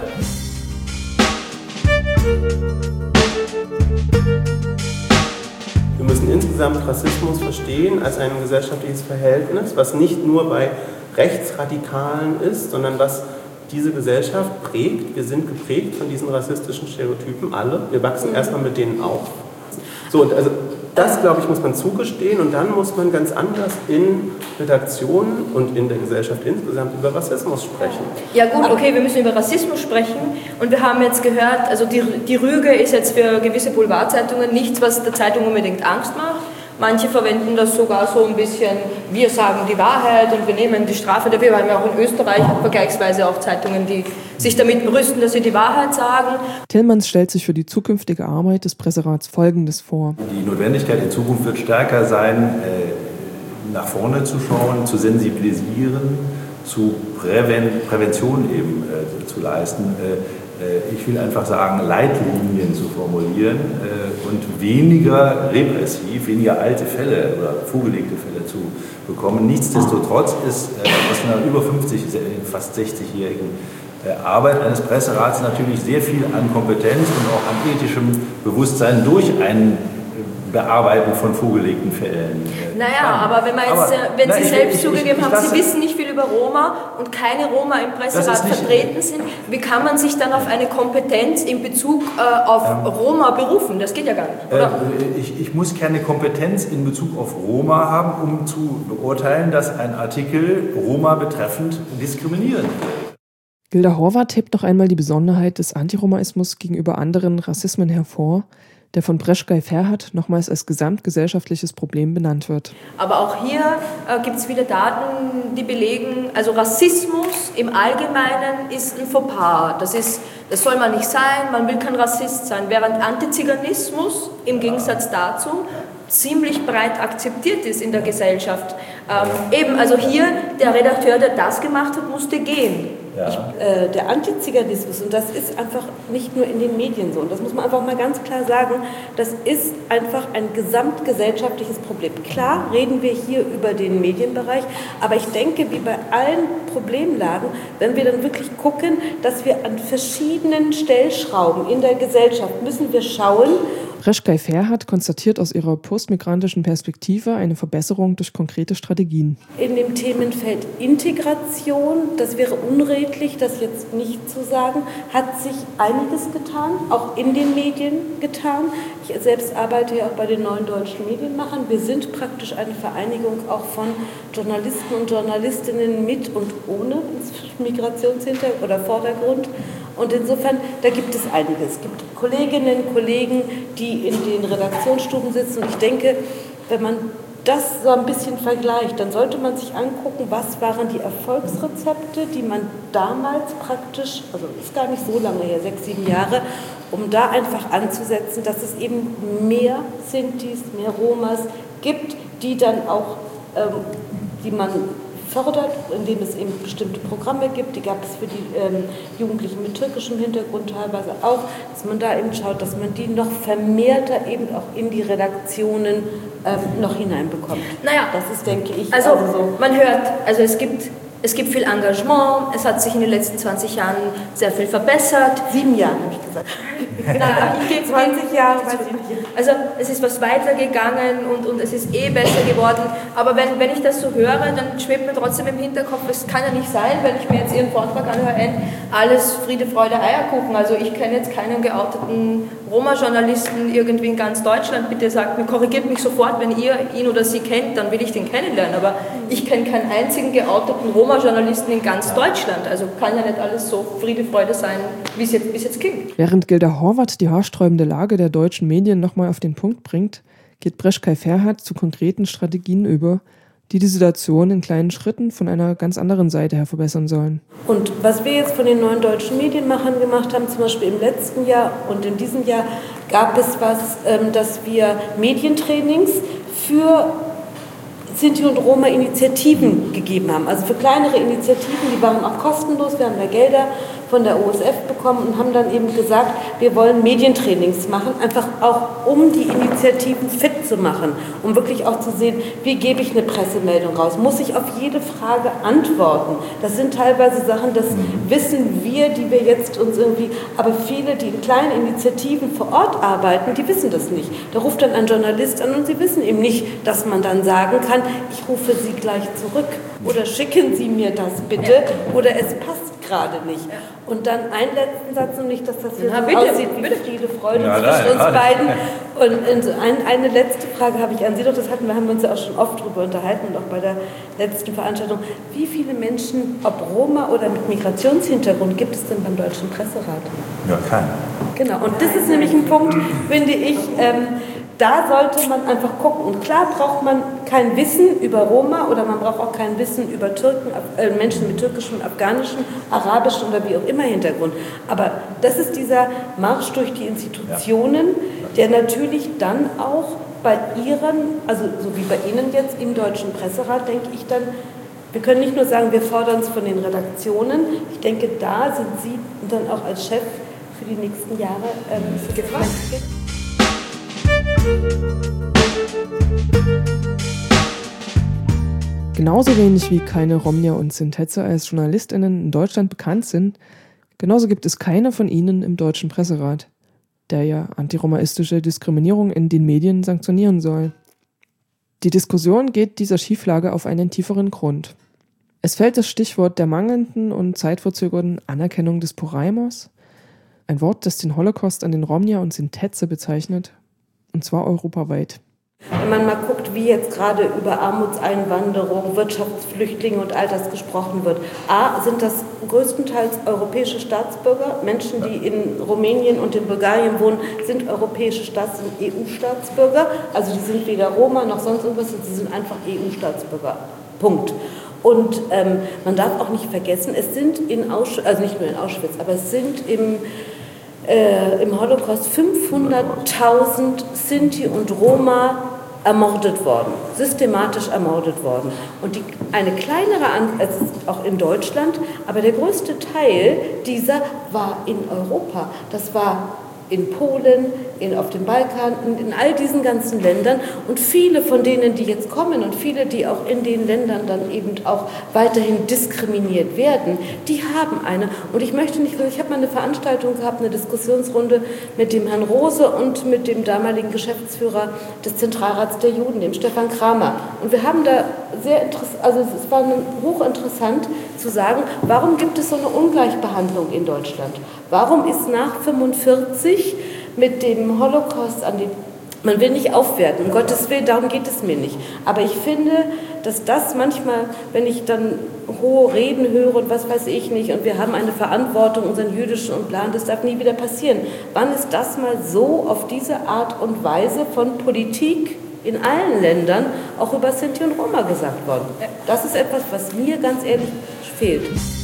Wir müssen insgesamt Rassismus verstehen als ein gesellschaftliches Verhältnis, was nicht nur bei Rechtsradikalen ist, sondern was diese Gesellschaft prägt. Wir sind geprägt von diesen rassistischen Stereotypen, alle. Wir wachsen erstmal mit denen auf. So, und also das, glaube ich, muss man zugestehen, und dann muss man ganz anders in Redaktionen und in der Gesellschaft insgesamt über Rassismus sprechen. Ja gut, okay, wir müssen über Rassismus sprechen, und wir haben jetzt gehört, also die, die Rüge ist jetzt für gewisse Boulevardzeitungen nichts, was der Zeitung unbedingt Angst macht. Manche verwenden das sogar so ein bisschen, wir sagen die Wahrheit und wir nehmen die Strafe dafür. Wir haben ja auch in Österreich vergleichsweise auch Zeitungen, die sich damit brüsten, dass sie die Wahrheit sagen. Tillmanns stellt sich für die zukünftige Arbeit des Presserats Folgendes vor. Die Notwendigkeit in Zukunft wird stärker sein, nach vorne zu schauen, zu sensibilisieren, zu Präven- Prävention eben zu leisten. Ich will einfach sagen, Leitlinien zu formulieren äh, und weniger repressiv, weniger alte Fälle oder vorgelegte Fälle zu bekommen. Nichtsdestotrotz ist äh, aus einer über fünfzig, fast sechzigjährigen äh, Arbeit eines Presserats natürlich sehr viel an Kompetenz und auch an ethischem Bewusstsein durch ein Bearbeiten von vorgelegten Fällen. Naja, kann. aber wenn, man jetzt, aber, wenn Sie na, selbst ich, zugegeben ich, ich, haben, Sie wissen nicht viel über Roma und keine Roma im Presserat vertreten sind, wie kann man sich dann auf eine Kompetenz in Bezug äh, auf ähm, Roma berufen? Das geht ja gar nicht, oder? Äh, ich, ich muss keine Kompetenz in Bezug auf Roma haben, um zu beurteilen, dass ein Artikel Roma betreffend diskriminierend wird. Gilda Horvath hebt noch einmal die Besonderheit des Antiromaismus gegenüber anderen Rassismen hervor, der von Breschgei-Ferhat nochmals als gesamtgesellschaftliches Problem benannt wird. Aber auch hier äh, gibt es wieder Daten, die belegen, also Rassismus im Allgemeinen ist ein Fauxpas. Das, ist, das soll man nicht sein, man will kein Rassist sein. Während Antiziganismus im Gegensatz dazu ziemlich breit akzeptiert ist in der Gesellschaft. Ähm, eben, also hier, der Redakteur, der das gemacht hat, musste gehen. Ja. Ich, äh, der Antiziganismus, und das ist einfach nicht nur in den Medien so, und das muss man einfach mal ganz klar sagen, das ist einfach ein gesamtgesellschaftliches Problem. Klar reden wir hier über den Medienbereich, aber ich denke, wie bei allen Problemlagen, wenn wir dann wirklich gucken, dass wir an verschiedenen Stellschrauben in der Gesellschaft müssen wir schauen. Reschkay-Ferhat konstatiert aus ihrer postmigrantischen Perspektive eine Verbesserung durch konkrete Strategien. In dem Themenfeld Integration, das wäre unredlich, das jetzt nicht zu sagen, hat sich einiges getan, auch in den Medien getan. Ich selbst arbeite ja auch bei den neuen deutschen Medienmachern. Wir sind praktisch eine Vereinigung auch von Journalisten und Journalistinnen mit und ohne Migrationshintergrund oder Vordergrund. Und insofern, da gibt es einiges. Es gibt Kolleginnen, Kollegen, die in den Redaktionsstuben sitzen. Und ich denke, wenn man das so ein bisschen vergleicht, dann sollte man sich angucken, was waren die Erfolgsrezepte, die man damals praktisch, also ist gar nicht so lange her, sechs, sieben Jahre, um da einfach anzusetzen, dass es eben mehr Sintis, mehr Romas gibt, die dann auch, ähm, die man fördert, indem es eben bestimmte Programme gibt, die gab es für die ähm, Jugendlichen mit türkischem Hintergrund teilweise auch, dass man da eben schaut, dass man die noch vermehrter eben auch in die Redaktionen ähm, noch hineinbekommt. Naja, das ist, denke ich, also, also so. Man hört, also es gibt, es gibt viel Engagement, es hat sich in den letzten zwanzig Jahren sehr viel verbessert. Sieben Jahre, habe ich gesagt. Na, ich gebe zwanzig Jahre, weiß ich nicht. Also es ist was weitergegangen und, und es ist eh besser geworden. Aber wenn, wenn ich das so höre, dann schwebt mir trotzdem im Hinterkopf, es kann ja nicht sein, wenn ich mir jetzt Ihren Vortrag anhöre, alles Friede, Freude, Eierkuchen. Also ich kenne jetzt keinen geouteten Roma-Journalisten irgendwie in ganz Deutschland. Bitte sagt mir, korrigiert mich sofort, wenn ihr ihn oder sie kennt, dann will ich den kennenlernen. Aber ich kenne keinen einzigen geouteten Roma-Journalisten in ganz Deutschland. Also kann ja nicht alles so Friede, Freude sein, wie es jetzt, wie es jetzt klingt. Während Gilda Horvath die haarsträubende Lage der deutschen Medien nochmal auf den Punkt bringt, geht Reschkay-Ferhat zu konkreten Strategien über, die die Situation in kleinen Schritten von einer ganz anderen Seite her verbessern sollen. Und was wir jetzt von den neuen deutschen Medienmachern gemacht haben, zum Beispiel im letzten Jahr und in diesem Jahr, gab es was, dass wir Medientrainings für Sinti- und Roma-Initiativen gegeben haben. Also für kleinere Initiativen, die waren auch kostenlos. Wir haben da Gelder von der O S F bekommen und haben dann eben gesagt, wir wollen Medientrainings machen, einfach auch um die Initiativen fit zu machen, um wirklich auch zu sehen, wie gebe ich eine Pressemeldung raus, muss ich auf jede Frage antworten. Das sind teilweise Sachen, das wissen wir, die wir jetzt uns irgendwie, aber viele, die in kleinen Initiativen vor Ort arbeiten, die wissen das nicht. Da ruft dann ein Journalist an und sie wissen eben nicht, dass man dann sagen kann, ich rufe Sie gleich zurück oder schicken Sie mir das bitte oder es passt gerade nicht. Und dann einen letzten Satz, und nicht, dass das hier Na, so bitte, aussieht wie bitte. Friede, Freude Ja, zwischen nein, uns nein. beiden. Und ein, eine letzte Frage habe ich an Sie noch, das hatten wir, haben wir uns ja auch schon oft drüber unterhalten und auch bei der letzten Veranstaltung. Wie viele Menschen, ob Roma oder mit Migrationshintergrund, gibt es denn beim Deutschen Presserat? Ja, keiner. Genau, und das ist nämlich ein Punkt, finde ich, ähm, da sollte man einfach gucken. Und klar braucht man kein Wissen über Roma oder man braucht auch kein Wissen über Türken, äh, Menschen mit türkischem, afghanischem, arabischem oder wie auch immer Hintergrund. Aber das ist dieser Marsch durch die Institutionen, der natürlich dann auch bei Ihren, also so wie bei Ihnen jetzt im Deutschen Presserat, denke ich dann, wir können nicht nur sagen, wir fordern es von den Redaktionen. Ich denke, da sind Sie dann auch als Chef für die nächsten Jahre ähm, gefragt. Genauso wenig wie keine Romnia und Sintetze als JournalistInnen in Deutschland bekannt sind, genauso gibt es keine von ihnen im Deutschen Presserat, der ja antiromaistische Diskriminierung in den Medien sanktionieren soll. Die Diskussion geht dieser Schieflage auf einen tieferen Grund. Es fällt das Stichwort der mangelnden und zeitverzögerten Anerkennung des Poraimos, ein Wort, das den Holocaust an den Romnia und Sintetze bezeichnet, und zwar europaweit. Wenn man mal guckt, wie jetzt gerade über Armutseinwanderung, Wirtschaftsflüchtlinge und all das gesprochen wird. A, sind das größtenteils europäische Staatsbürger. Menschen, die in Rumänien und in Bulgarien wohnen, sind europäische Staats-, sind E U-Staatsbürger. Also die sind weder Roma noch sonst irgendwas, sie sind einfach E U-Staatsbürger. Punkt. Und ähm, man darf auch nicht vergessen, es sind in Auschwitz, also nicht nur in Auschwitz, aber es sind im Äh, im Holocaust fünfhunderttausend Sinti und Roma ermordet worden, systematisch ermordet worden. Und die, eine kleinere Anzahl, also auch in Deutschland, aber der größte Teil dieser war in Europa. Das war in Polen, in, auf dem Balkan, in, in all diesen ganzen Ländern. Und viele von denen, die jetzt kommen und viele, die auch in den Ländern dann eben auch weiterhin diskriminiert werden, die haben eine. Und ich möchte nicht, ich habe mal eine Veranstaltung gehabt, eine Diskussionsrunde mit dem Herrn Rose und mit dem damaligen Geschäftsführer des Zentralrats der Juden, dem Stefan Kramer. Und wir haben da sehr interessant, also es war hochinteressant zu sagen, warum gibt es so eine Ungleichbehandlung in Deutschland? Warum ist nach fünfundvierzig mit dem Holocaust an die... Man will nicht aufwerten, um Gottes Willen, darum geht es mir nicht. Aber ich finde, dass das manchmal, wenn ich dann hohe Reden höre und was weiß ich nicht, und wir haben eine Verantwortung, unseren jüdischen und Plan, das darf nie wieder passieren. Wann ist das mal so auf diese Art und Weise von Politik in allen Ländern auch über Sinti und Roma gesagt worden? Das ist etwas, was mir ganz ehrlich fehlt.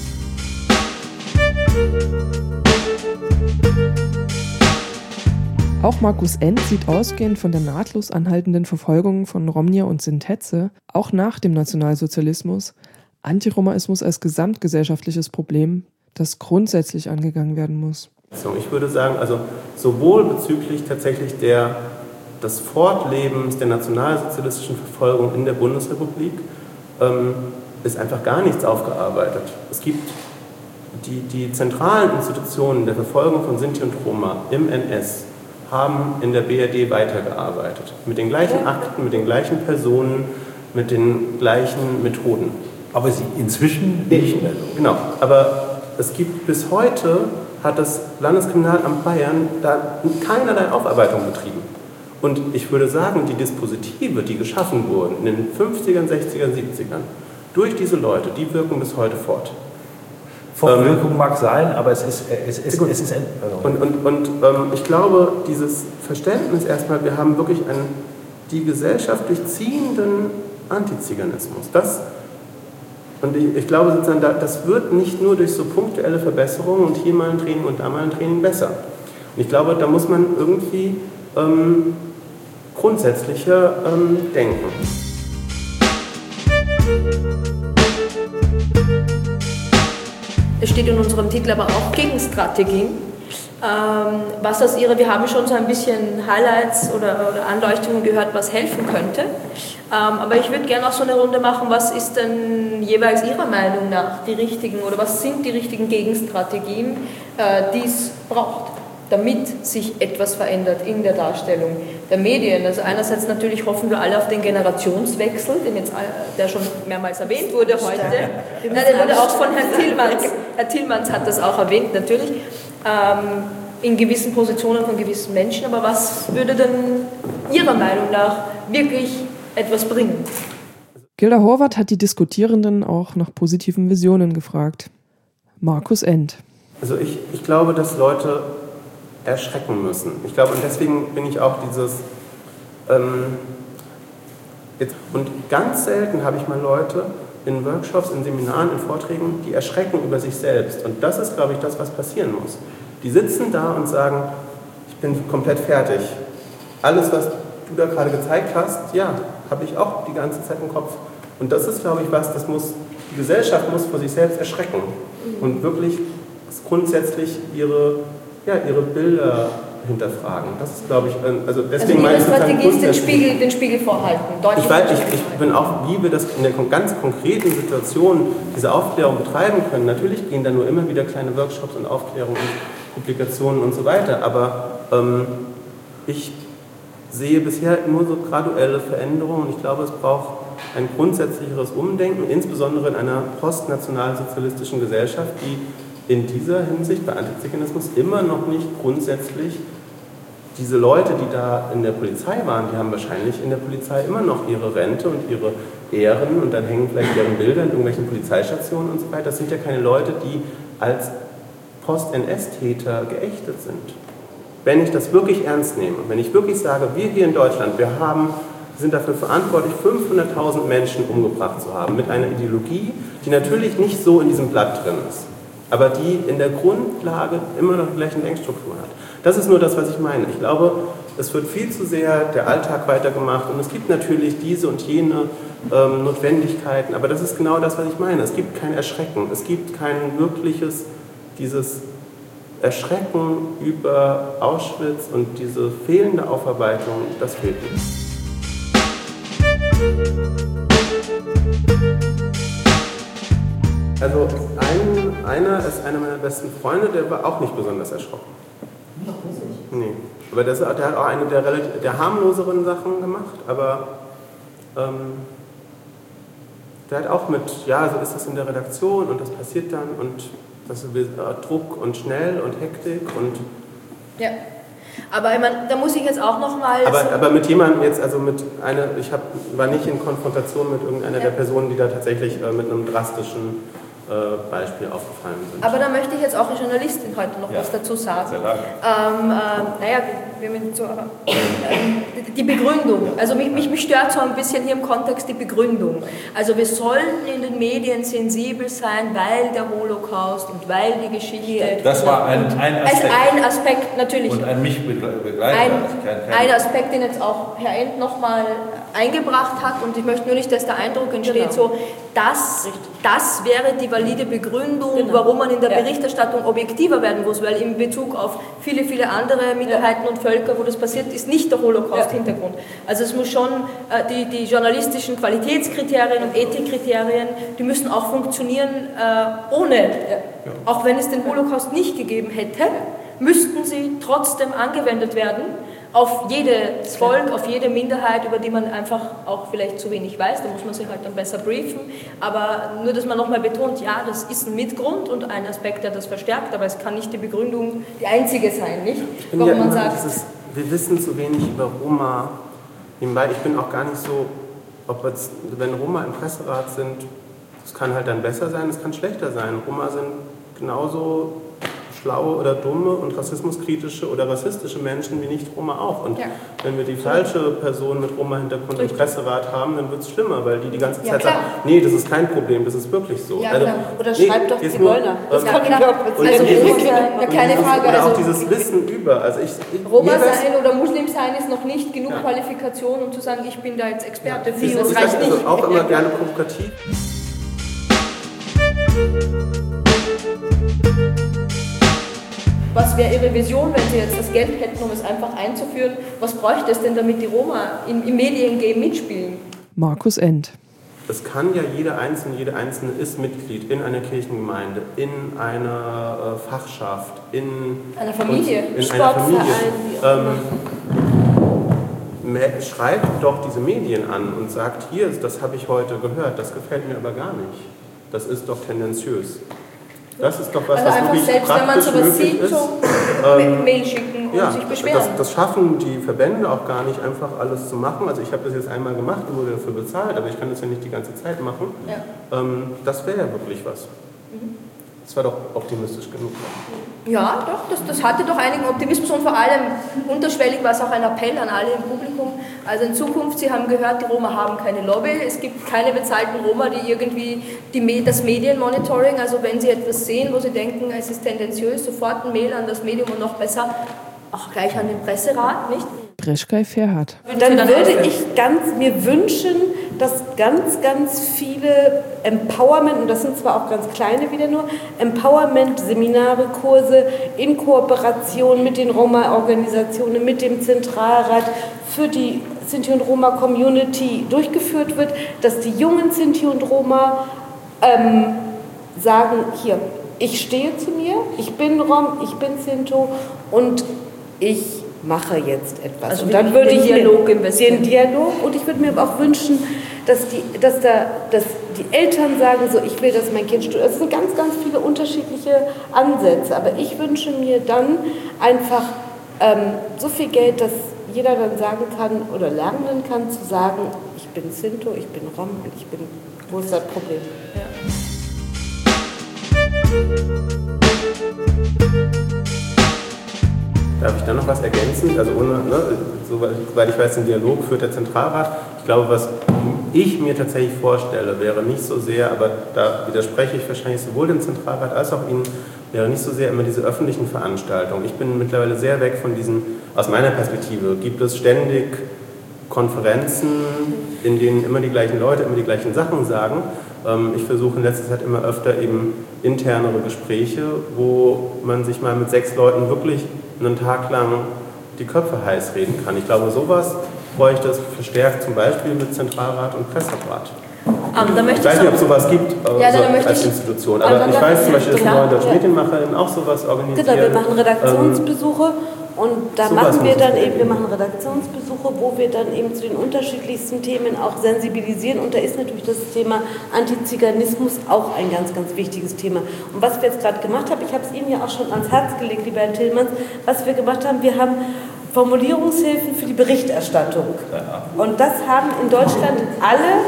Auch Markus End sieht ausgehend von der nahtlos anhaltenden Verfolgung von Romnia und Sintetze, auch nach dem Nationalsozialismus, Antiromaismus als gesamtgesellschaftliches Problem, das grundsätzlich angegangen werden muss. So, ich würde sagen, also sowohl bezüglich tatsächlich der, des Fortlebens der nationalsozialistischen Verfolgung in der Bundesrepublik ähm, ist einfach gar nichts aufgearbeitet. Es gibt die, die zentralen Institutionen der Verfolgung von Sinti und Roma im N S haben in der B R D weitergearbeitet. Mit den gleichen Akten, mit den gleichen Personen, mit den gleichen Methoden. Aber sie inzwischen nicht mehr so. Genau, aber es gibt bis heute, hat das Landeskriminalamt Bayern da keinerlei Aufarbeitung betrieben. Und ich würde sagen, die Dispositive, die geschaffen wurden in den fünfzigern, sechzigern, siebzigern, durch diese Leute, die wirken bis heute fort. Wirkung mag sein, aber es ist, es ist, es ist ein... Und, und, und ähm, ich glaube, dieses Verständnis erstmal, wir haben wirklich einen die gesellschaftlich ziehenden Antiziganismus. Das, und ich, ich glaube, sozusagen, das wird nicht nur durch so punktuelle Verbesserungen und hier mal ein Training und da mal ein Training besser. Und ich glaube, da muss man irgendwie ähm, grundsätzlicher ähm, denken. Es steht in unserem Titel aber auch Gegenstrategien. Ähm, was aus Ihrer, wir haben schon so ein bisschen Highlights oder, oder Anleuchtungen gehört, was helfen könnte. Ähm, aber ich würde gerne auch so eine Runde machen, was ist denn jeweils Ihrer Meinung nach die richtigen oder was sind die richtigen Gegenstrategien, äh, die es braucht, damit sich etwas verändert in der Darstellung der Medien. Also einerseits natürlich hoffen wir alle auf den Generationswechsel, den jetzt, der schon mehrmals erwähnt wurde heute. Nein, der wurde auch von Herrn Tillmanns. Herr Tillmanns hat das auch erwähnt, natürlich, ähm, in gewissen Positionen von gewissen Menschen. Aber was würde denn Ihrer Meinung nach wirklich etwas bringen? Gilda Horvath hat die Diskutierenden auch nach positiven Visionen gefragt. Markus End. Also ich, ich glaube, dass Leute erschrecken müssen. Ich glaube, und deswegen bin ich auch dieses... Ähm, jetzt, und ganz selten habe ich mal Leute in Workshops, in Seminaren, in Vorträgen, die erschrecken über sich selbst. Und das ist, glaube ich, das, was passieren muss. Die sitzen da und sagen, ich bin komplett fertig. Alles, was du da gerade gezeigt hast, ja, habe ich auch die ganze Zeit im Kopf. Und das ist, glaube ich, was, das muss, die Gesellschaft muss vor sich selbst erschrecken und wirklich grundsätzlich ihre, ja, ihre Bilder hinterfragen. Das ist, glaube ich, also deswegen also Ihre meine Strategie ist den Spiegel, den Spiegel vorhalten. Ich weiß, ich, ich bin auch, wie wir das in der ganz konkreten Situation diese Aufklärung betreiben können. Natürlich gehen da nur immer wieder kleine Workshops und Aufklärungen und Publikationen und so weiter, aber ähm, ich sehe bisher nur so graduelle Veränderungen und ich glaube, es braucht ein grundsätzlicheres Umdenken, insbesondere in einer postnationalsozialistischen Gesellschaft, die in dieser Hinsicht bei Antiziganismus immer noch nicht grundsätzlich diese Leute, die da in der Polizei waren, die haben wahrscheinlich in der Polizei immer noch ihre Rente und ihre Ehren und dann hängen vielleicht deren Bilder in irgendwelchen Polizeistationen und so weiter. Das sind ja keine Leute, die als Post-N S-Täter geächtet sind. Wenn ich das wirklich ernst nehme, wenn ich wirklich sage, wir hier in Deutschland, wir haben, sind dafür verantwortlich, fünfhunderttausend Menschen umgebracht zu haben, mit einer Ideologie, die natürlich nicht so in diesem Blatt drin ist. aber die in der Grundlage immer noch die gleichen Denkstrukturen hat. Das ist nur das, was ich meine. Ich glaube, es wird viel zu sehr der Alltag weitergemacht und es gibt natürlich diese und jene ähm, Notwendigkeiten, aber das ist genau das, was ich meine. Es gibt kein Erschrecken, es gibt kein wirkliches, dieses Erschrecken über Auschwitz und diese fehlende Aufarbeitung, das fehlt nicht. Also ein, einer ist einer meiner besten Freunde, der war auch nicht besonders erschrocken. Nee. Aber das, der hat auch eine der, relativ, der harmloseren Sachen gemacht, aber ähm, der hat auch mit, ja, so ist das in der Redaktion und das passiert dann und das ist äh, Druck und schnell und Hektik und... Ja, aber ich meine, da muss ich jetzt auch nochmal... Aber, so aber mit jemandem jetzt, also mit einer, ich hab, war nicht in Konfrontation mit irgendeiner ja. der Personen, die da tatsächlich äh, mit einem drastischen Beispiel aufgefallen sind. Aber da möchte ich jetzt auch als Journalistin heute noch ja. was dazu sagen. Sehr lange. Ähm, äh, naja, wir, wir so, äh, die Begründung. Also mich, mich, mich stört so ein bisschen hier im Kontext die Begründung. Also wir sollten in den Medien sensibel sein, weil der Holocaust und weil die Geschichte... Das war ein, ein Aspekt. Als ein Aspekt, natürlich. Und ein mich begleitet. Ein, ein Aspekt, den jetzt auch Herr End nochmal eingebracht hat. Und ich möchte nur nicht, dass der Eindruck entsteht, genau. so, das, das wäre die valide Begründung, genau. warum man in der ja. Berichterstattung objektiver werden muss, weil in Bezug auf viele, viele andere Minderheiten ja. und Völker, wo das passiert, ist nicht der Holocaust-Hintergrund. Ja. Also es muss schon, äh, die, die journalistischen Qualitätskriterien und Ethikkriterien, die müssen auch funktionieren äh, ohne, ja. Ja. auch wenn es den Holocaust nicht gegeben hätte, müssten sie trotzdem angewendet werden auf jedes Volk, auf jede Minderheit, über die man einfach auch vielleicht zu wenig weiß. Da muss man sich halt dann besser briefen. Aber nur, dass man nochmal betont, ja, das ist ein Mitgrund und ein Aspekt, der das verstärkt, aber es kann nicht die Begründung die einzige sein, nicht? Ich bin Warum ja man immer sagt, dieses, wir wissen zu wenig über Roma. Nebenbei, ich bin auch gar nicht so, ob jetzt, wenn Roma im Presserat sind, das kann halt dann besser sein, es kann schlechter sein. Roma sind genauso schlaue oder dumme und rassismuskritische oder rassistische Menschen wie Nicht-Roma auch. Und ja. wenn wir die falsche Person mit Roma-Hintergrund im Presserat haben, dann wird es schlimmer, weil die die ganze Zeit ja, sagen, nee, das ist kein Problem, das ist wirklich so. Ja, also, oder nee, schreibt doch die Zigeuner. Das ähm, kann ich auch und also, ja, keine Frage. Oder also, auch dieses Wissen über. Also ich, ich, Roma sein oder Muslim sein ist noch nicht genug ja. Qualifikation, um zu sagen, ich bin da jetzt Experte ja. für. Das, das reicht nicht. Also auch immer gerne provokativ. Was wäre Ihre Vision, wenn Sie jetzt das Geld hätten, um es einfach einzuführen? Was bräuchte es denn, damit die Roma im, im Mediengame mitspielen? Markus End. Das kann ja jeder Einzelne, jede Einzelne ist Mitglied in einer Kirchengemeinde, in einer äh, Fachschaft, in einer Familie, in einer Familie. Ähm, schreibt doch diese Medien an und sagt, hier, das habe ich heute gehört, das gefällt mir aber gar nicht. Das ist doch tendenziös. Das ist doch was, also was einfach wirklich selbst, wenn man sowas sieht, so ähm, Mail schicken und ja, sich beschweren. Das, das schaffen die Verbände auch gar nicht, einfach alles zu machen. Also ich habe das jetzt einmal gemacht und wurde dafür bezahlt, aber ich kann das ja nicht die ganze Zeit machen. Ja. Ähm, das wäre ja wirklich was. Mhm. Das war doch optimistisch genug. Ja, doch, das, das hatte doch einigen Optimismus und vor allem unterschwellig war es auch ein Appell an alle im Publikum. Also in Zukunft, Sie haben gehört, die Roma haben keine Lobby, es gibt keine bezahlten Roma, die irgendwie die, das Medienmonitoring, also wenn Sie etwas sehen, wo Sie denken, es ist tendenziös, sofort ein Mail an das Medium und noch besser auch gleich an den Presserat, nicht? Breschkei Ferhat. Dann würde ich ganz mir wünschen, dass ganz, ganz viele Empowerment, und das sind zwar auch ganz kleine wieder nur, Empowerment-Seminare, Kurse in Kooperation mit den Roma-Organisationen, mit dem Zentralrat für die Sinti- und Roma-Community durchgeführt wird, dass die jungen Sinti und Roma ähm, sagen, hier, ich stehe zu mir, ich bin Rom, ich bin Sinto und ich mache jetzt etwas. Also und dann würde ich Dialog investieren. Den Dialog und ich würde mir aber auch wünschen, dass die, dass da, dass die Eltern sagen, so ich will, dass mein Kind studiert. Es sind ganz, ganz viele unterschiedliche Ansätze, aber ich wünsche mir dann einfach ähm, so viel Geld, dass jeder dann sagen kann oder lernen kann, zu sagen, ich bin Sinto, ich bin Rom und ich bin, wo ist das Problem? Ja. Darf ich da noch was ergänzen? Also ohne, ne, soweit ich weiß, den Dialog führt der Zentralrat. Ich glaube, was ich mir tatsächlich vorstelle, wäre nicht so sehr, aber da widerspreche ich wahrscheinlich sowohl dem Zentralrat als auch Ihnen, wäre nicht so sehr immer diese öffentlichen Veranstaltungen. Ich bin mittlerweile sehr weg von diesen, aus meiner Perspektive gibt es ständig Konferenzen, in denen immer die gleichen Leute immer die gleichen Sachen sagen. Ich versuche in letzter Zeit immer öfter eben internere Gespräche, wo man sich mal mit sechs Leuten wirklich einen Tag lang die Köpfe heiß reden kann. Ich glaube, sowas bräuchte es verstärkt, zum Beispiel mit Zentralrat und Presserat. Um, da ich weiß nicht, ob es sowas gibt äh, ja, so als ich, Institution, aber ich weiß zum Beispiel, dass Neue Deutsche Medienmacherin auch sowas organisiert. Genau, wir machen Redaktionsbesuche ähm, und da so machen wir dann eben, wir machen Redaktionsbesuche, wo wir dann eben zu den unterschiedlichsten Themen auch sensibilisieren und da ist natürlich das Thema Antiziganismus auch ein ganz, ganz wichtiges Thema. Und was wir jetzt gerade gemacht haben, ich habe es Ihnen ja auch schon ans Herz gelegt, lieber Herr Tillmanns, was wir gemacht haben, wir haben Formulierungshilfen für die Berichterstattung. Und das haben in Deutschland alle,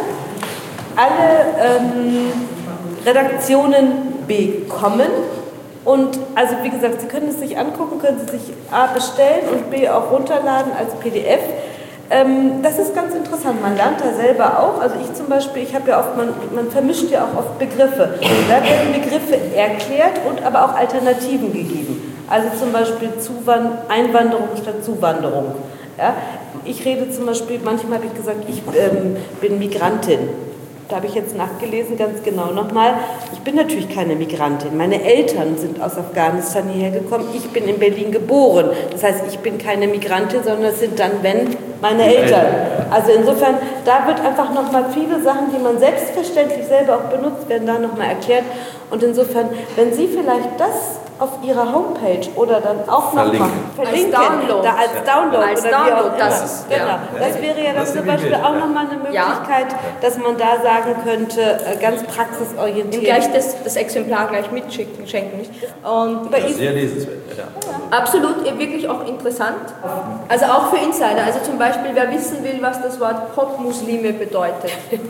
alle ähm, Redaktionen bekommen. Und also wie gesagt, Sie können es sich angucken, können Sie sich A bestellen und B auch runterladen als P D F. Ähm, das ist ganz interessant, man lernt da selber auch. Also ich zum Beispiel, ich habe ja oft, man, man vermischt ja auch oft Begriffe. Da werden Begriffe erklärt und aber auch Alternativen gegeben. Also zum Beispiel Zuwand- Einwanderung statt Zuwanderung. Ja? Ich rede zum Beispiel, manchmal habe ich gesagt, ich ähm, bin Migrantin. Da habe ich jetzt nachgelesen, ganz genau nochmal. Ich bin natürlich keine Migrantin. Meine Eltern sind aus Afghanistan hierher gekommen. Ich bin in Berlin geboren. Das heißt, ich bin keine Migrantin, sondern es sind dann, wenn, meine Eltern. Also insofern, da wird einfach nochmal viele Sachen, die man selbstverständlich selber auch benutzt, werden da nochmal erklärt. Und insofern, wenn Sie vielleicht das auf Ihrer Homepage oder dann auch nochmal verlinken, als Download, da als Download, als oder Download, wie auch immer. das ist, genau. ja. Das wäre ja dann zum Beispiel auch nochmal eine Möglichkeit, ja, dass man da sagen könnte, ganz praxisorientiert. Und gleich das, das Exemplar gleich mitschicken, schenken. Nicht? Und bei ja, sehr lesenswert. Ja. Absolut, wirklich auch interessant. Also auch für Insider. Also zum Beispiel, wer wissen will, was das Wort Popmuslime bedeutet.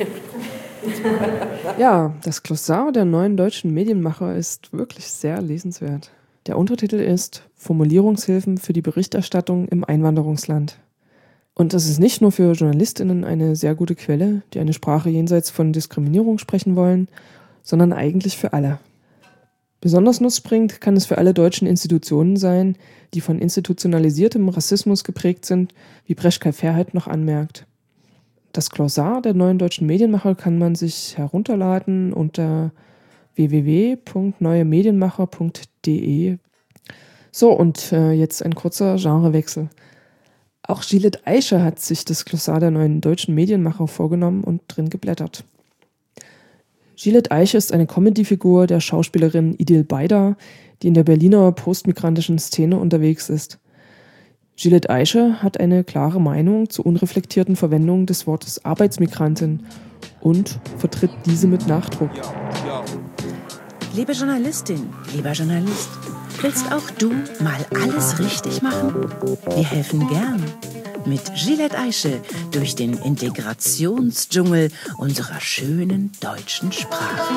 Ja, das Glossar der Neuen Deutschen Medienmacher ist wirklich sehr lesenswert. Der Untertitel ist Formulierungshilfen für die Berichterstattung im Einwanderungsland. Und das ist nicht nur für JournalistInnen eine sehr gute Quelle, die eine Sprache jenseits von Diskriminierung sprechen wollen, sondern eigentlich für alle. Besonders nutzbringend kann es für alle deutschen Institutionen sein, die von institutionalisiertem Rassismus geprägt sind, wie Breschkai-Verheit noch anmerkt. Das Glossar der Neuen Deutschen Medienmacher kann man sich herunterladen unter w w w punkt neue medienmacher punkt d e. So, und äh, jetzt ein kurzer Genrewechsel. Auch Gillette Aische hat sich das Glossar der Neuen Deutschen Medienmacher vorgenommen und drin geblättert. Gillette Aische ist eine Comedy-Figur der Schauspielerin Idil Beider, die in der Berliner postmigrantischen Szene unterwegs ist. Gillette Aische hat eine klare Meinung zur unreflektierten Verwendung des Wortes Arbeitsmigrantin und vertritt diese mit Nachdruck. Liebe Journalistin, lieber Journalist, willst auch du mal alles richtig machen? Wir helfen gern. Mit Gillette Aische durch den Integrationsdschungel unserer schönen deutschen Sprache.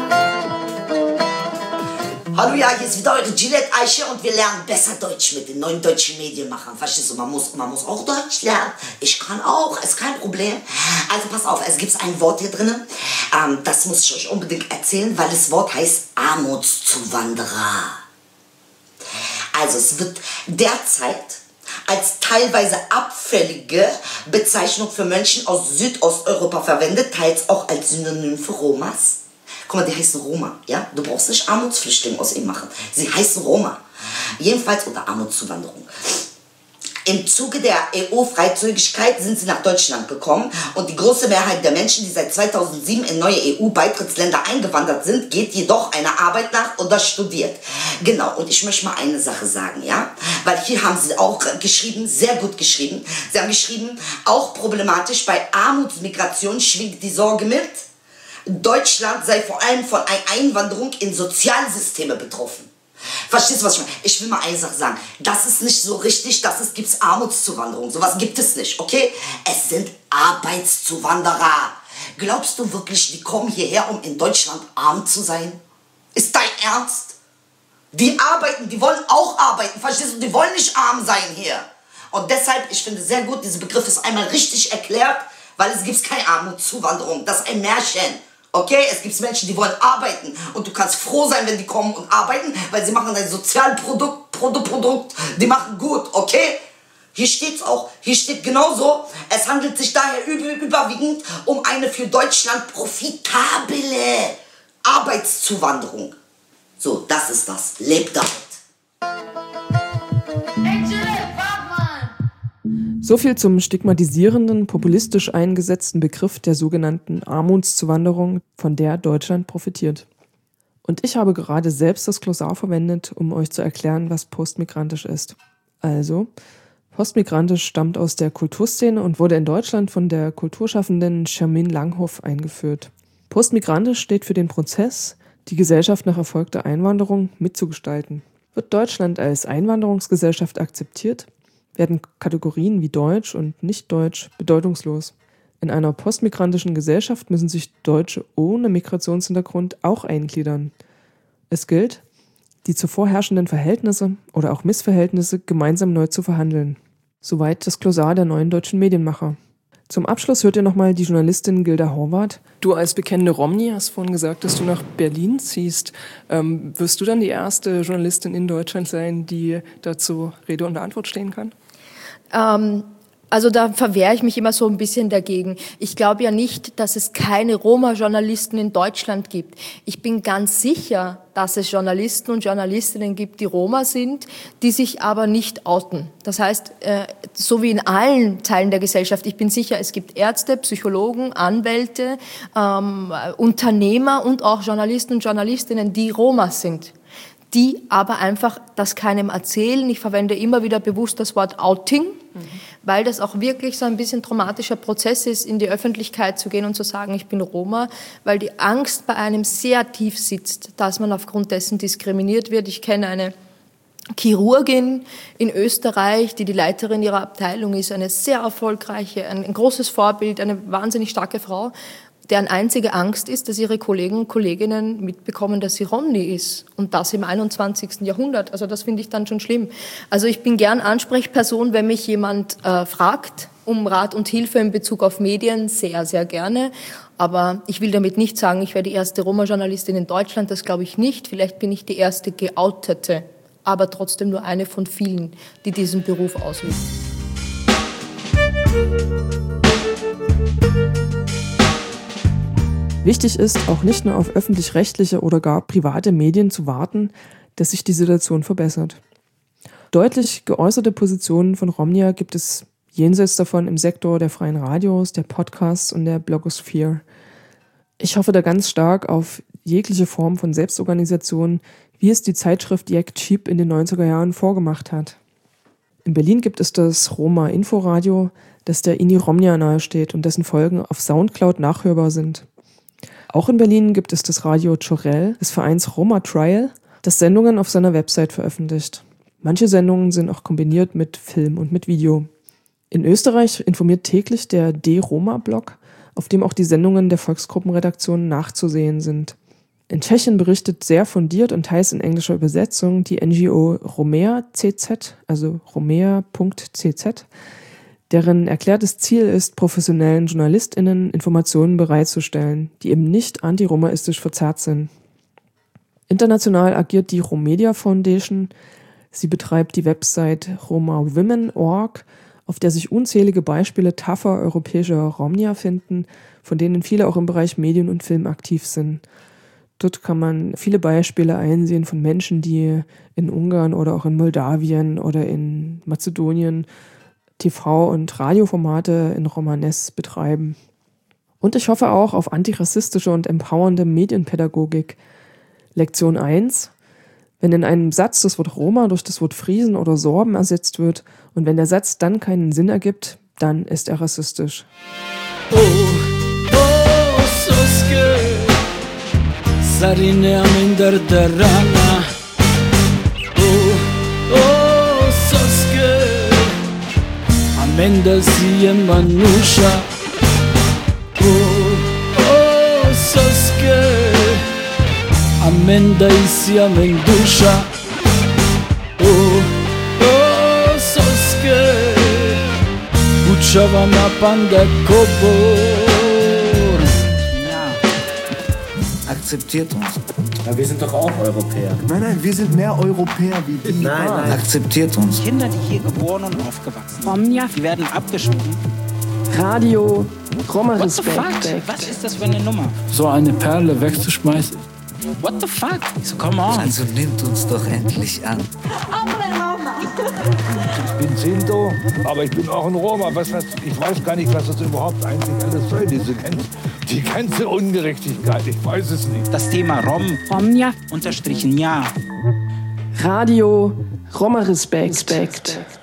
Hallo, ja, hier ist wieder eure Gillette Aische und wir lernen besser Deutsch mit den Neuen Deutschen Medienmachern. Verstehst du, man muss, man muss auch Deutsch lernen. Ich kann auch, ist kein Problem. Also pass auf, es gibt ein Wort hier drin, ähm, das muss ich euch unbedingt erzählen, weil das Wort heißt Armutszuwanderer. Also es wird derzeit als teilweise abfällige Bezeichnung für Menschen aus Südosteuropa verwendet, teils auch als Synonym für Romas. Guck mal, die heißen Roma, ja? Du brauchst nicht Armutsflüchtlinge aus ihnen machen. Sie heißen Roma. Jedenfalls unter Armutszuwanderung. Im Zuge der E U-Freizügigkeit sind sie nach Deutschland gekommen und die große Mehrheit der Menschen, die seit zweitausendsieben in neue E U-Beitrittsländer eingewandert sind, geht jedoch einer Arbeit nach oder studiert. Genau, und ich möchte mal eine Sache sagen, ja? Weil hier haben sie auch geschrieben, sehr gut geschrieben. Sie haben geschrieben, auch problematisch bei Armutsmigration schwingt die Sorge mit, Deutschland sei vor allem von einer Einwanderung in Sozialsysteme betroffen. Verstehst du, was ich meine? Ich will mal eine Sache sagen. Das ist nicht so richtig, dass es gibt Armutszuwanderung. Sowas gibt es nicht, okay? Es sind Arbeitszuwanderer. Glaubst du wirklich, die kommen hierher, um in Deutschland arm zu sein? Ist dein Ernst? Die arbeiten, die wollen auch arbeiten, verstehst du? Die wollen nicht arm sein hier. Und deshalb, ich finde sehr gut, dieser Begriff ist einmal richtig erklärt, weil es gibt keine Armutszuwanderung, das ist ein Märchen. Okay, es gibt Menschen, die wollen arbeiten und du kannst froh sein, wenn die kommen und arbeiten, weil sie machen ein Sozialprodukt, Produkt, Produkt, die machen gut, okay? Hier steht's auch, hier steht genauso, es handelt sich daher überwiegend um eine für Deutschland profitable Arbeitszuwanderung. So, das ist das. Lebt damit. So viel zum stigmatisierenden, populistisch eingesetzten Begriff der sogenannten Armutszuwanderung, von der Deutschland profitiert. Und ich habe gerade selbst das Glossar verwendet, um euch zu erklären, was postmigrantisch ist. Also, postmigrantisch stammt aus der Kulturszene und wurde in Deutschland von der Kulturschaffenden Charmin Langhoff eingeführt. Postmigrantisch steht für den Prozess, die Gesellschaft nach erfolgter Einwanderung mitzugestalten. Wird Deutschland als Einwanderungsgesellschaft akzeptiert, werden Kategorien wie Deutsch und Nicht-Deutsch bedeutungslos. In einer postmigrantischen Gesellschaft müssen sich Deutsche ohne Migrationshintergrund auch eingliedern. Es gilt, die zuvor herrschenden Verhältnisse oder auch Missverhältnisse gemeinsam neu zu verhandeln. Soweit das Glossar der neuen deutschen Medienmacher. Zum Abschluss hört ihr nochmal die Journalistin Gilda Horvath. Du als bekennende Romni hast vorhin gesagt, dass du nach Berlin ziehst. Ähm, wirst du dann die erste Journalistin in Deutschland sein, die dazu Rede und Antwort stehen kann? Ähm, also da verwehre ich mich immer so ein bisschen dagegen. Ich glaube ja nicht, dass es keine Roma-Journalisten in Deutschland gibt. Ich bin ganz sicher, dass es Journalisten und Journalistinnen gibt, die Roma sind, die sich aber nicht outen. Das heißt, äh, so wie in allen Teilen der Gesellschaft, ich bin sicher, es gibt Ärzte, Psychologen, Anwälte, ähm, Unternehmer und auch Journalisten und Journalistinnen, die Roma sind, die aber einfach das keinem erzählen. Ich verwende immer wieder bewusst das Wort Outing, mhm. weil das auch wirklich so ein bisschen traumatischer Prozess ist, in die Öffentlichkeit zu gehen und zu sagen, ich bin Roma, weil die Angst bei einem sehr tief sitzt, dass man aufgrund dessen diskriminiert wird. Ich kenne eine Chirurgin in Österreich, die die Leiterin ihrer Abteilung ist, eine sehr erfolgreiche, ein, ein großes Vorbild, eine wahnsinnig starke Frau, deren einzige Angst ist, dass ihre Kollegen und Kolleginnen mitbekommen, dass sie Romni ist. Und das im einundzwanzigsten Jahrhundert. Also das finde ich dann schon schlimm. Also ich bin gern Ansprechperson, wenn mich jemand äh, fragt, um Rat und Hilfe in Bezug auf Medien, sehr, sehr gerne. Aber ich will damit nicht sagen, ich wäre die erste Roma-Journalistin in Deutschland, das glaube ich nicht. Vielleicht bin ich die erste Geoutete, aber trotzdem nur eine von vielen, die diesen Beruf ausüben. Wichtig ist, auch nicht nur auf öffentlich-rechtliche oder gar private Medien zu warten, dass sich die Situation verbessert. Deutlich geäußerte Positionen von Romnia gibt es jenseits davon im Sektor der freien Radios, der Podcasts und der Blogosphäre. Ich hoffe da ganz stark auf jegliche Form von Selbstorganisation, wie es die Zeitschrift Jack Cheap in den neunziger Jahren vorgemacht hat. In Berlin gibt es das Roma Inforadio, das der Ini Romnia nahesteht und dessen Folgen auf Soundcloud nachhörbar sind. Auch in Berlin gibt es das Radio Chorel des Vereins Roma Trial, das Sendungen auf seiner Website veröffentlicht. Manche Sendungen sind auch kombiniert mit Film und mit Video. In Österreich informiert täglich der D-Roma-Blog, auf dem auch die Sendungen der Volksgruppenredaktion nachzusehen sind. In Tschechien berichtet sehr fundiert und teils in englischer Übersetzung die N G O Romea C Z, also romea punkt c z, deren erklärtes Ziel ist, professionellen JournalistInnen Informationen bereitzustellen, die eben nicht antiromaistisch verzerrt sind. International agiert die Romedia Foundation. Sie betreibt die Website roma women punkt org, auf der sich unzählige Beispiele taffer europäischer Romnia finden, von denen viele auch im Bereich Medien und Film aktiv sind. Dort kann man viele Beispiele einsehen von Menschen, die in Ungarn oder auch in Moldawien oder in Mazedonien T V- und Radioformate in Romanes betreiben. Und ich hoffe auch auf antirassistische und empowernde Medienpädagogik. Lektion eins. Wenn in einem Satz das Wort Roma durch das Wort Friesen oder Sorben ersetzt wird und wenn der Satz dann keinen Sinn ergibt, dann ist er rassistisch. Oh, oh, soske, sarine aminder derana. Oh, oh, soske, amenda sie manusha. Oh, oh, soske, amenda isia mendusha. Shawama Panda Kobor. Akzeptiert uns. Ja, wir sind doch auch Europäer. Nein, nein, wir sind mehr Europäer wie die. Nein, nein. Akzeptiert uns. Kinder, die hier geboren und aufgewachsen sind, die werden abgeschoben. Radio, Roma-Respekt. Was ist das für eine Nummer? So eine Perle wegzuschmeißen. What the fuck? So, come on. Also nimmt uns doch endlich an. Ich bin Sinto, aber ich bin auch ein Roma. Was, was, ich weiß gar nicht, was das überhaupt eigentlich alles soll, diese ganze, die ganze Ungerechtigkeit. Ich weiß es nicht. Das Thema Rom, Romja, unterstrichen ja. Radio, Roma-Respekt.